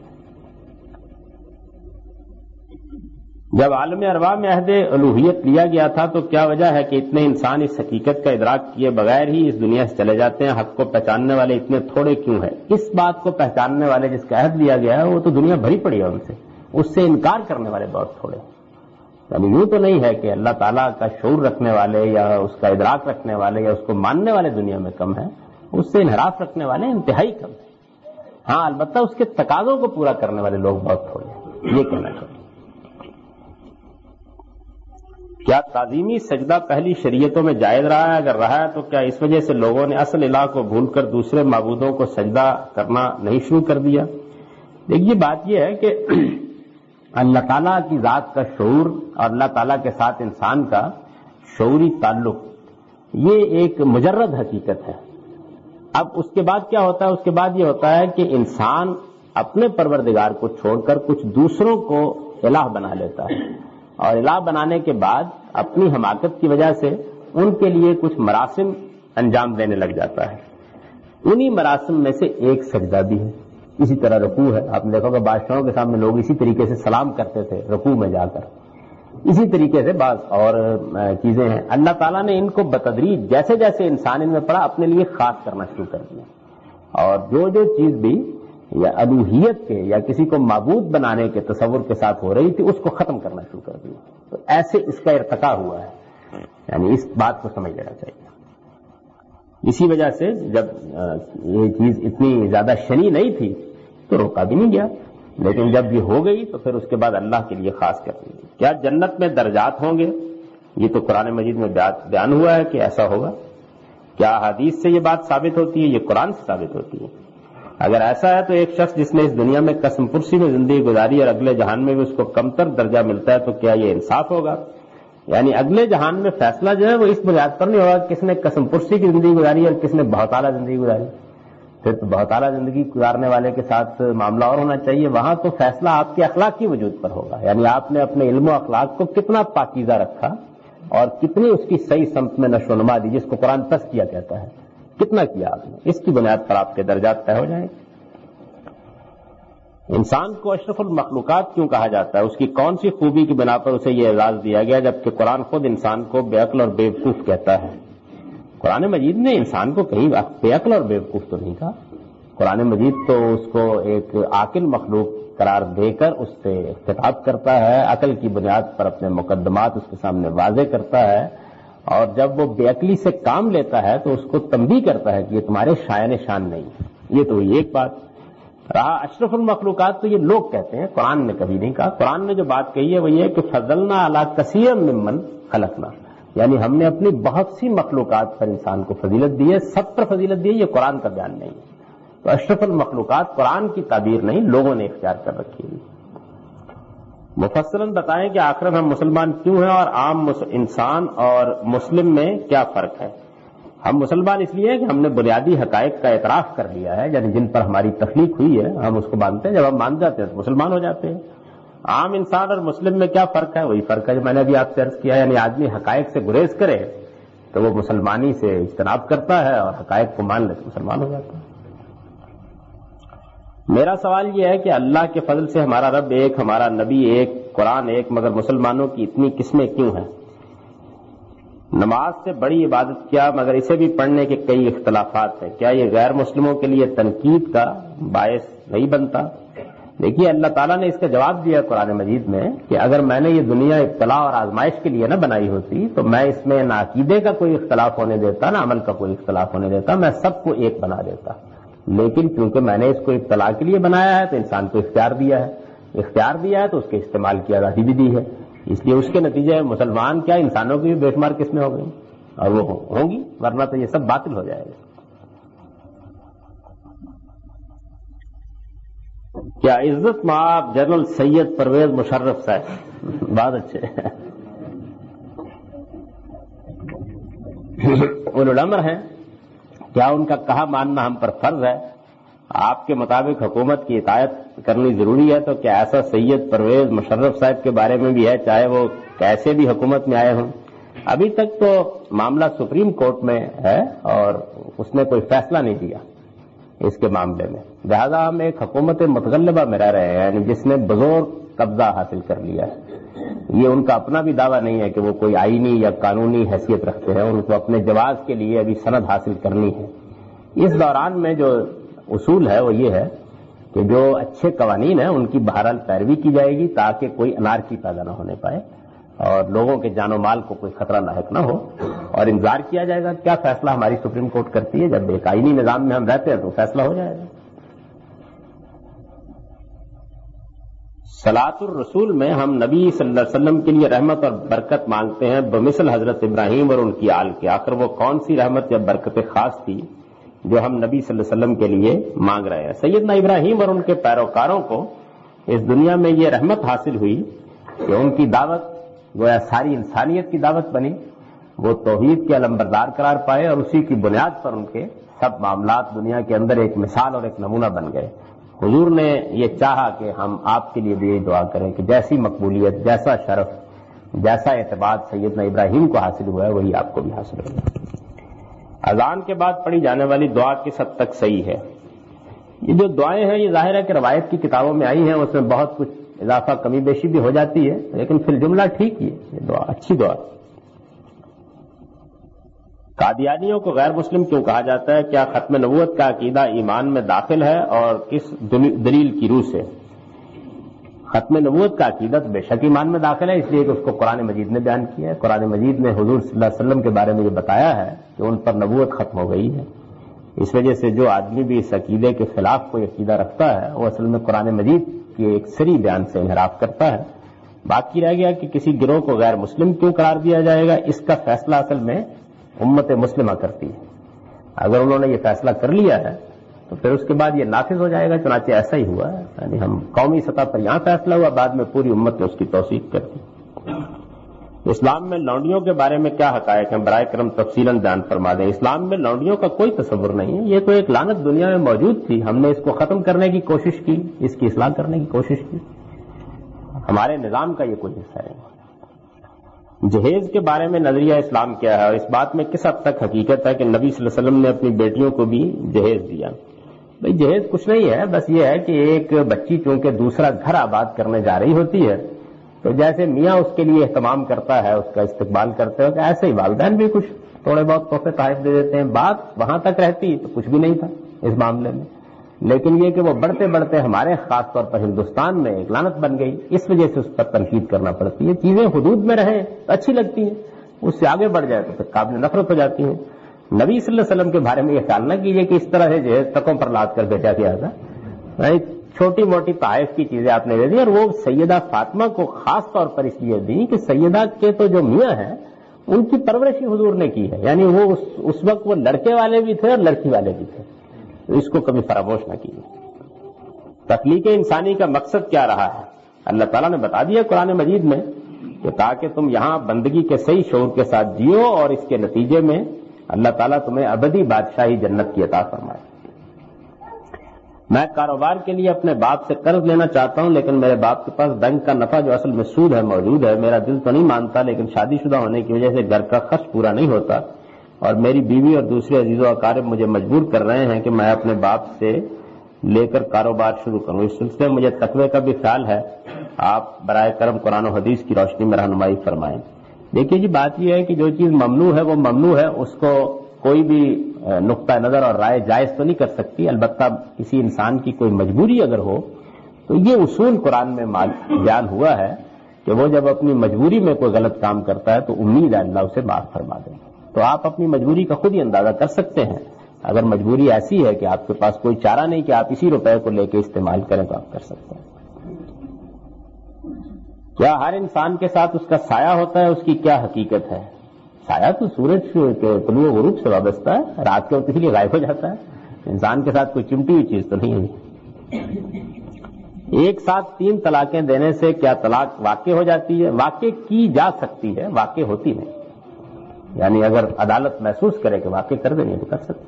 جب عالم ارواح میں عہد الوہیت لیا گیا تھا تو کیا وجہ ہے کہ اتنے انسان اس حقیقت کا ادراک کیے بغیر ہی اس دنیا سے چلے جاتے ہیں؟ حق کو پہچاننے والے اتنے تھوڑے کیوں ہیں؟ اس بات کو پہچاننے والے جس کا عہد لیا گیا ہے وہ تو دنیا بھری پڑی ہے ان سے، اس سے انکار کرنے والے بہت تھوڑے ہیں. یعنی یوں تو نہیں ہے کہ اللہ تعالیٰ کا شعور رکھنے والے یا اس کا ادراک رکھنے والے یا اس کو ماننے والے دنیا میں کم ہیں، اس سے انحراف رکھنے والے انتہائی کم ہیں. ہاں البتہ اس کے تقاضوں کو پورا کرنے والے لوگ بہت تھوڑے ہیں، یہ کہنا چاہیے. کیا تعظیمی سجدہ پہلی شریعتوں میں جائز رہا ہے؟ اگر رہا ہے تو کیا اس وجہ سے لوگوں نے اصل الہ کو بھول کر دوسرے معبودوں کو سجدہ کرنا نہیں شروع کر دیا؟ دیکھیے بات یہ ہے کہ اللہ تعالیٰ کی ذات کا شعور اور اللہ تعالیٰ کے ساتھ انسان کا شعوری تعلق یہ ایک مجرد حقیقت ہے. اب اس کے بعد کیا ہوتا ہے؟ اس کے بعد یہ ہوتا ہے کہ انسان اپنے پروردگار کو چھوڑ کر کچھ دوسروں کو الہ بنا لیتا ہے، اور الہ بنانے کے بعد اپنی حماقت کی وجہ سے ان کے لیے کچھ مراسم انجام دینے لگ جاتا ہے. انہی مراسم میں سے ایک سجدہ بھی ہے. اسی طرح رکوع ہے، آپ نے دیکھا کہ بادشاہوں کے سامنے لوگ اسی طریقے سے سلام کرتے تھے رکوع میں جا کر. اسی طریقے سے بعض اور چیزیں ہیں. اللہ تعالیٰ نے ان کو بتدریج جیسے جیسے انسان ان میں پڑا اپنے لیے خاص کرنا شروع کر دیا، اور جو جو چیز بھی یا الوہیت کے یا کسی کو معبود بنانے کے تصور کے ساتھ ہو رہی تھی اس کو ختم کرنا شروع کر دیا. تو ایسے اس کا ارتقا ہوا ہے، یعنی اس بات کو سمجھ لینا چاہیے. اسی وجہ سے جب یہ چیز اتنی زیادہ شنی نہیں تھی تو روکا بھی نہیں گیا، لیکن جب یہ ہو گئی تو پھر اس کے بعد اللہ کے لیے خاص کر دی. کیا جنت میں درجات ہوں گے؟ یہ تو قرآن مجید میں بیان ہوا ہے کہ ایسا ہوگا. کیا حدیث سے یہ بات ثابت ہوتی ہے؟ یہ قرآن سے ثابت ہوتی ہے. اگر ایسا ہے تو ایک شخص جس نے اس دنیا میں قسم پرسی میں زندگی گزاری اور اگلے جہان میں بھی اس کو کمتر درجہ ملتا ہے تو کیا یہ انصاف ہوگا؟ یعنی اگلے جہان میں فیصلہ جو ہے وہ اس بنیاد پر نہیں ہوگا کس نے قسم پرسی کی زندگی گزاری اور کس نے بہت اعلیٰ زندگی گزاری. پھر تو بہت اعلیٰ زندگی گزارنے والے کے ساتھ معاملہ اور ہونا چاہیے. وہاں تو فیصلہ آپ کے اخلاق کی وجود پر ہوگا، یعنی آپ نے اپنے علم و اخلاق کو کتنا پاکیزہ رکھا اور کتنی اس کی صحیح سمت میں نشو و نما دی، جس کو قرآن تزکیہ کہتا ہے، کتنا کیا آپ نے، اس کی بنیاد پر آپ کے درجات طے ہو جائیں گے. انسان کو اشرف المخلوقات کیوں کہا جاتا ہے؟ اس کی کون سی خوبی کی بنا پر اسے یہ اعزاز دیا گیا، جبکہ قرآن خود انسان کو بے عقل اور بے وقوف کہتا ہے؟ قرآن مجید نے انسان کو کہیں بے عقل اور بے وقوف تو نہیں کہا. قرآن مجید تو اس کو ایک عاقل مخلوق قرار دے کر اس سے خطاب کرتا ہے، عقل کی بنیاد پر اپنے مقدمات اس کے سامنے واضح کرتا ہے، اور جب وہ بے عقلی سے کام لیتا ہے تو اس کو تنبیہ کرتا ہے کہ یہ تمہارے شایان شان نہیں ہے. یہ تو ایک بات رہا. اشرف المخلوقات تو یہ لوگ کہتے ہیں، قرآن نے کبھی نہیں کہا. قرآن نے جو بات کہی ہے وہ یہ ہے کہ فضلنا علی کثیر ممن خلقنا، یعنی ہم نے اپنی بہت سی مخلوقات پر انسان کو فضیلت دی ہے، سب پر فضیلت دی ہے. یہ قرآن کا بیان نہیں ہے. تو اشرف المخلوقات قرآن کی تعبیر نہیں، لوگوں نے اختیار کر رکھی ہے. مفصلاً بتائیں کہ آخر ہم مسلمان کیوں ہیں اور عام انسان اور مسلم میں کیا فرق ہے؟ ہم مسلمان اس لیے کہ ہم نے بنیادی حقائق کا اعتراف کر لیا ہے، یعنی جن پر ہماری تخلیق ہوئی ہے ہم اس کو مانتے ہیں. جب ہم مان جاتے ہیں تو مسلمان ہو جاتے ہیں. عام انسان اور مسلم میں کیا فرق ہے؟ وہی فرق ہے جو میں نے ابھی آپ سے عرض کیا، یعنی آدمی حقائق سے گریز کرے تو وہ مسلمانی سے اجتناب کرتا ہے، اور حقائق کو مان لے تو مسلمان ہو جاتا ہے. میرا سوال یہ ہے کہ اللہ کے فضل سے ہمارا رب ایک، ہمارا نبی ایک، قرآن ایک، مگر مسلمانوں کی اتنی قسمیں کیوں ہیں؟ نماز سے بڑی عبادت کیا، مگر اسے بھی پڑھنے کے کئی اختلافات ہیں، کیا یہ غیر مسلموں کے لیے تنقید کا باعث نہیں بنتا؟ دیکھیے، اللہ تعالیٰ نے اس کا جواب دیا قرآن مجید میں کہ اگر میں نے یہ دنیا ابتلا اور آزمائش کے لیے نہ بنائی ہوتی تو میں اس میں نہ عقیدے کا کوئی اختلاف ہونے دیتا، نہ عمل کا کوئی اختلاف ہونے دیتا، میں سب کو ایک بنا دیتا۔ لیکن کیونکہ میں نے اس کو ابتلا کے لیے بنایا ہے تو انسان کو اختیار دیا ہے، اختیار دیا ہے تو اس کے استعمال کی آزادی بھی دی ہے، اس لیے اس کے نتیجے میں مسلمان کیا انسانوں کی بھی بے شمار قسمیں ہو گئی، اور وہ ہوں گی، ورنہ تو یہ سب باطل ہو جائے گا۔ کیا عزت مآب جنرل سید پرویز مشرف صاحب بہت اچھے اولو الامر ہیں، کیا ان کا کہا ماننا ہم پر فرض ہے؟ آپ کے مطابق حکومت کی اطاعت کرنی ضروری ہے، تو کیا ایسا سید پرویز مشرف صاحب کے بارے میں بھی ہے، چاہے وہ کیسے بھی حکومت میں آئے ہوں؟ ابھی تک تو معاملہ سپریم کورٹ میں ہے اور اس نے کوئی فیصلہ نہیں دیا اس کے معاملے میں، لہذا ہم ایک حکومت متغلبہ میں رہ رہے ہیں، یعنی جس نے بزور قبضہ حاصل کر لیا ہے۔ یہ ان کا اپنا بھی دعویٰ نہیں ہے کہ وہ کوئی آئینی یا قانونی حیثیت رکھتے ہیں، ان کو اپنے جواز کے لیے ابھی سند حاصل کرنی ہے۔ اس دوران میں جو اصول ہے وہ یہ ہے کہ جو اچھے قوانین ہیں ان کی بہرحال پیروی کی جائے گی تاکہ کوئی انارکی پیدا نہ ہونے پائے اور لوگوں کے جان و مال کو کوئی خطرہ لاحق نہ ہو، اور انتظار کیا جائے گا کیا فیصلہ ہماری سپریم کورٹ کرتی ہے۔ جب ایک آئینی نظام میں ہم رہتے ہیں تو فیصلہ ہو جائے گا۔ صلاۃ الرسول میں ہم نبی صلی اللہ علیہ وسلم کے لیے رحمت اور برکت مانگتے ہیں بمثل حضرت ابراہیم اور ان کی آل کے، آخر وہ کون سی رحمت یا برکت خاص تھی جو ہم نبی صلی اللہ علیہ وسلم کے لیے مانگ رہے ہیں؟ سیدنا ابراہیم اور ان کے پیروکاروں کو اس دنیا میں یہ رحمت حاصل ہوئی کہ ان کی دعوت گویا ساری انسانیت کی دعوت بنی، وہ توحید کے علمبردار قرار پائے اور اسی کی بنیاد پر ان کے سب معاملات دنیا کے اندر ایک مثال اور ایک نمونہ بن گئے۔ حضور نے یہ چاہا کہ ہم آپ کے لیے بھی یہی دعا کریں کہ جیسی مقبولیت، جیسا شرف، جیسا اعتماد سیدنا ابراہیم کو حاصل ہوا ہے وہی آپ کو بھی حاصل ہوگا۔ اذان کے بعد پڑھی جانے والی دعا کس حد تک صحیح ہے؟ یہ جو دعائیں ہیں یہ ظاہر ہے کہ روایت کی کتابوں میں آئی ہیں، اس میں بہت کچھ اضافہ کمی بیشی بھی ہو جاتی ہے، لیکن فی الجملہ ٹھیک ہی ہے، یہ دعا اچھی دعا۔ قادیانیوں کو غیر مسلم کیوں کہا جاتا ہے؟ کیا ختم نبوت کا عقیدہ ایمان میں داخل ہے اور کس دلیل کی روح سے؟ ختم نبوت کا عقیدہ بے شک ایمان میں داخل ہے، اس لیے کہ اس کو قرآن مجید نے بیان کیا ہے۔ قرآن مجید نے حضور صلی اللہ علیہ وسلم کے بارے میں یہ بتایا ہے کہ ان پر نبوت ختم ہو گئی ہے۔ اس وجہ سے جو آدمی بھی اس عقیدے کے خلاف کوئی عقیدہ رکھتا ہے وہ اصل میں قرآن مجید کے ایک سری بیان سے انحراف کرتا ہے۔ باقی رہ گیا کہ کسی گروہ کو غیر مسلم کیوں قرار دیا جائے گا، اس کا فیصلہ اصل میں امت مسلمہ کرتی ہے۔ اگر انہوں نے یہ فیصلہ کر لیا ہے تو پھر اس کے بعد یہ نافذ ہو جائے گا، چنانچہ ایسا ہی ہوا ہے، یعنی ہم قومی سطح پر یہاں فیصلہ ہوا، بعد میں پوری امت نے اس کی توثیق کر دی۔ اسلام میں لونڈیوں کے بارے میں کیا حقائق ہیں؟ برائے کرم تفصیلاً بیان فرما دیں۔ اسلام میں لونڈیوں کا کوئی تصور نہیں ہے، یہ تو ایک لعنت دنیا میں موجود تھی، ہم نے اس کو ختم کرنے کی کوشش کی، اس کی اصلاح کرنے کی کوشش کی، ہمارے نظام کا یہ کوئی حصہ ہے۔ جہیز کے بارے میں نظریہ اسلام کیا ہے اور اس بات میں کس حد تک حقیقت ہے کہ نبی صلی اللہ علیہ وسلم نے اپنی بیٹیوں کو بھی جہیز دیا؟ بھئی جہیز کچھ نہیں ہے، بس یہ ہے کہ ایک بچی چونکہ دوسرا گھر آباد کرنے جا رہی ہوتی ہے تو جیسے میاں اس کے لیے اہتمام کرتا ہے، اس کا استقبال کرتے ہو، کہ ایسے ہی والدین بھی کچھ تھوڑے بہت تحفے تحائف دے دیتے ہیں۔ بات وہاں تک رہتی تو کچھ بھی نہیں تھا اس معاملے میں، لیکن یہ کہ وہ بڑھتے بڑھتے ہمارے خاص طور پر ہندوستان میں ایک لعنت بن گئی، اس وجہ سے اس پر تنقید کرنا پڑتی ہے۔ چیزیں حدود میں رہیں تو اچھی لگتی ہیں، اس سے آگے بڑھ جائے تو پھر قابل نفرت ہو جاتی ہیں۔ نبی صلی اللہ علیہ وسلم کے بارے میں یہ خیال نہ کیجیے کہ اس طرح سے جہیز تکوں پر لاد کر بھیجا گیا تھا، چھوٹی موٹی تحائف کی چیزیں آپ نے دے دی، اور وہ سیدہ فاطمہ کو خاص طور پر اس لیے دی کہ سیدہ کے تو جو میاں ہیں ان کی پرورش ہی حضور نے کی ہے، یعنی وہ اس, اس وقت وہ لڑکے والے بھی تھے اور لڑکی والے بھی تھے، تو اس کو کبھی فراموش نہ کیجیے۔ تخلیق انسانی کا مقصد کیا رہا ہے؟ اللہ تعالیٰ نے بتا دیا قرآن مجید میں کہ تاکہ تم یہاں بندگی کے صحیح شعور کے ساتھ جیو اور اس کے نتیجے میں اللہ تعالیٰ تمہیں ابدی بادشاہی جنت کی عطا فرمائے۔ میں کاروبار کے لیے اپنے باپ سے قرض لینا چاہتا ہوں، لیکن میرے باپ کے پاس بینک کا نفع جو اصل میں سود ہے موجود ہے، میرا دل تو نہیں مانتا، لیکن شادی شدہ ہونے کی وجہ سے گھر کا خرچ پورا نہیں ہوتا اور میری بیوی اور دوسرے عزیز و اقارب مجھے مجبور کر رہے ہیں کہ میں اپنے باپ سے لے کر کاروبار شروع کروں. اس سلسلے میں مجھے تقوی کا بھی خیال ہے, آپ برائے کرم قرآن و حدیث کی روشنی میں رہنمائی فرمائیں. دیکھیے جی, بات یہ ہے کہ جو چیز ممنوع ہے وہ ممنوع ہے, اس کو کوئی بھی نقطہ نظر اور رائے جائز تو نہیں کر سکتی. البتہ کسی انسان کی کوئی مجبوری اگر ہو تو یہ اصول قرآن میں بیان ہوا ہے کہ وہ جب اپنی مجبوری میں کوئی غلط کام کرتا ہے تو امید ہے اللہ اسے معاف فرما دے. تو آپ اپنی مجبوری کا خود ہی اندازہ کر سکتے ہیں. اگر مجبوری ایسی ہے کہ آپ کے پاس کوئی چارہ نہیں کہ آپ اسی روپے کو لے کے استعمال کریں تو آپ کر سکتے ہیں. کیا ہر انسان کے ساتھ اس کا سایہ ہوتا ہے, اس کی کیا حقیقت ہے؟ سایہ تو سورج کے طلوع غروب سے وابستہ ہے, رات کے وقت اس لیے غائب ہو جاتا ہے. انسان کے ساتھ کوئی چمٹی ہوئی چیز تو نہیں ہے. ایک ساتھ تین طلاقیں دینے سے کیا طلاق واقع ہو جاتی ہے؟ واقع کی جا سکتی ہے, واقع ہوتی نہیں. یعنی اگر عدالت محسوس کرے کہ واقع کر دیں تو کر سکتے.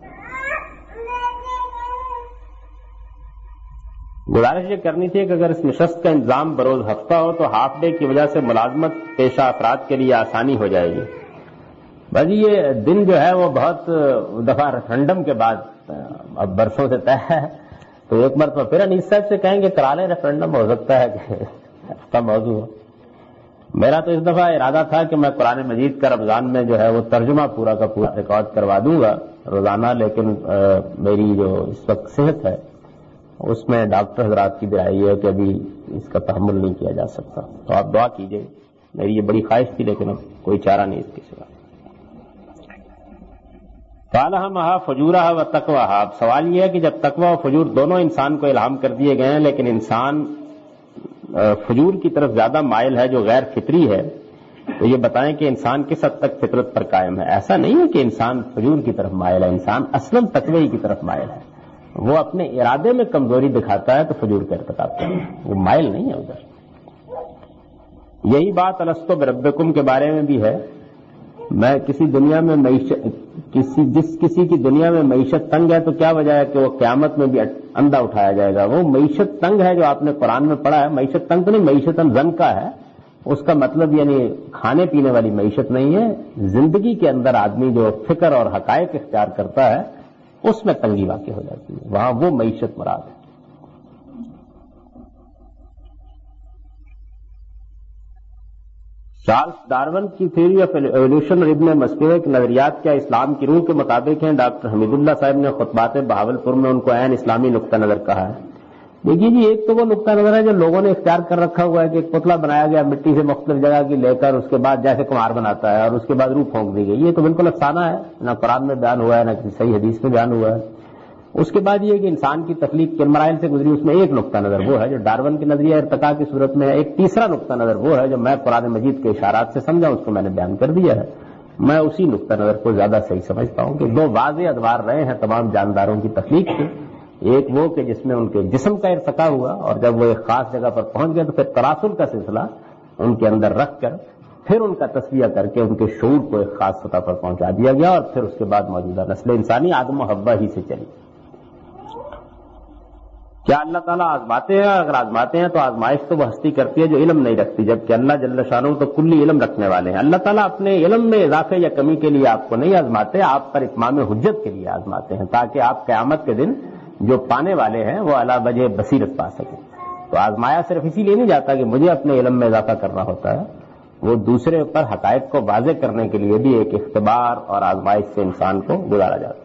گزارش یہ کرنی تھی کہ اگر اس نشست کا انتظام بروز ہفتہ ہو تو ہاف ڈے کی وجہ سے ملازمت پیشہ افراد کے لیے آسانی ہو جائے گی. بھائی یہ دن جو ہے وہ بہت دفعہ ریفرنڈم کے بعد اب برسوں سے طے ہے, تو ایک مرتبہ پھر انیس صاحب سے کہیں گے کرا لیں ریفرنڈم, ہو سکتا ہے کہ ہفتہ موضوع ہو. میرا تو اس دفعہ ارادہ تھا کہ میں قرآن مجید کا رمضان میں جو ہے وہ ترجمہ پورا کا پورا ریکارڈ کروا دوں گا روزانہ, لیکن میری جو اس وقت صحت ہے اس میں ڈاکٹر حضرات کی رائے ہے کہ ابھی اس کا تحمل نہیں کیا جا سکتا. تو آپ دعا کیجئے, میری یہ بڑی خواہش تھی لیکن اب کوئی چارہ نہیں اس کے سوا. فالہ مہا فجورہ و تقویٰ. اب سوال یہ ہے کہ جب تقویٰ و فجور دونوں انسان کو الہام کر دیے گئے ہیں لیکن انسان فجور کی طرف زیادہ مائل ہے جو غیر فطری ہے, تو یہ بتائیں کہ انسان کس حد تک فطرت پر قائم ہے؟ ایسا نہیں ہے کہ انسان فجور کی طرف مائل ہے, انسان اصلاً تقوی کی طرف مائل ہے. وہ اپنے ارادے میں کمزوری دکھاتا ہے تو فجور کا ارتکاب کرتا ہے, وہ مائل نہیں ہے ادھر. یہی بات الستو بربکم کے بارے میں بھی ہے. میں کسی دنیا میں معیشت کسی جس کسی کی دنیا میں معیشت تنگ ہے تو کیا وجہ ہے کہ وہ قیامت میں بھی اندھا اٹھایا جائے گا؟ وہ معیشت تنگ ہے جو آپ نے قرآن میں پڑھا ہے, معیشت تنگ تو نہیں, معیشت زن کا ہے. اس کا مطلب یعنی کھانے پینے والی معیشت نہیں ہے. زندگی کے اندر آدمی جو فکر اور حقائق اختیار کرتا ہے اس میں تنگی واقع ہو جاتی ہے, وہاں وہ معیشت مراد ہے. چارلس ڈارون کی تھیوری آف ایولیوشن اور ابن مسکوے کے نظریات کیا اسلام کی روح کے مطابق ہیں؟ ڈاکٹر حمید اللہ صاحب نے خطبات بہاول پور میں ان کو عین اسلامی نقطہ نظر کہا ہے. دیکھیے جی, ایک تو وہ نقطہ نظر ہے جو لوگوں نے اختیار کر رکھا ہوا ہے کہ ایک پتلا بنایا گیا مٹی سے مختلف جگہ کی لے کر, اس کے بعد جیسے کمار بناتا ہے اور اس کے بعد روح پھونک دی گئی. یہ تو بالکل افسانہ ہے, نہ قرآن میں بیان ہوا ہے نہ کسی صحیح حدیث میں بیان ہوا ہے. اس کے بعد یہ کہ انسان کی تخلیق کن مراحل سے گزری, اس میں ایک نقطہ نظر وہ ہے جو ڈارون کے نظریہ ارتقاء کی صورت میں ہے. ایک تیسرا نقطہ نظر وہ ہے جو میں قرآن مجید کے اشارات سے سمجھا, اس کو میں نے بیان کر دیا ہے. میں اسی نقطہ نظر کو زیادہ صحیح سمجھتا ہوں کہ دو واضح ادوار رہے ہیں تمام جانداروں کی تخلیق کے. ایک وہ کہ جس میں ان کے جسم کا ارتقاء ہوا اور جب وہ ایک خاص جگہ پر پہنچ گئے تو پھر تراسل کا سلسلہ ان کے اندر رکھ کر پھر ان کا تصفیہ کر کے ان کے شعور کو ایک خاص سطح پر پہنچا دیا گیا اور پھر اس کے بعد موجودہ نسل انسانی آدم و حوا ہی سے چلی. کیا اللہ تعالیٰ آزماتے ہیں؟ اگر آزماتے ہیں تو آزمائش تو وہ ہستی کرتی ہے جو علم نہیں رکھتی, جبکہ اللہ جل شانہ تو کلی علم رکھنے والے ہیں. اللہ تعالیٰ اپنے علم میں اضافے یا کمی کے لیے آپ کو نہیں آزماتے, آپ پر اتمام حجت کے لیے آزماتے ہیں تاکہ آپ قیامت کے دن جو پانے والے ہیں وہ علی وجہ بصیرت پا سکیں. تو آزمایا صرف اسی لیے نہیں جاتا کہ مجھے اپنے علم میں اضافہ کرنا ہوتا ہے, وہ دوسرے پر حقائق کو واضح کرنے کے لیے بھی ایک اختبار اور آزمائش سے انسان کو گزارا جاتا ہے.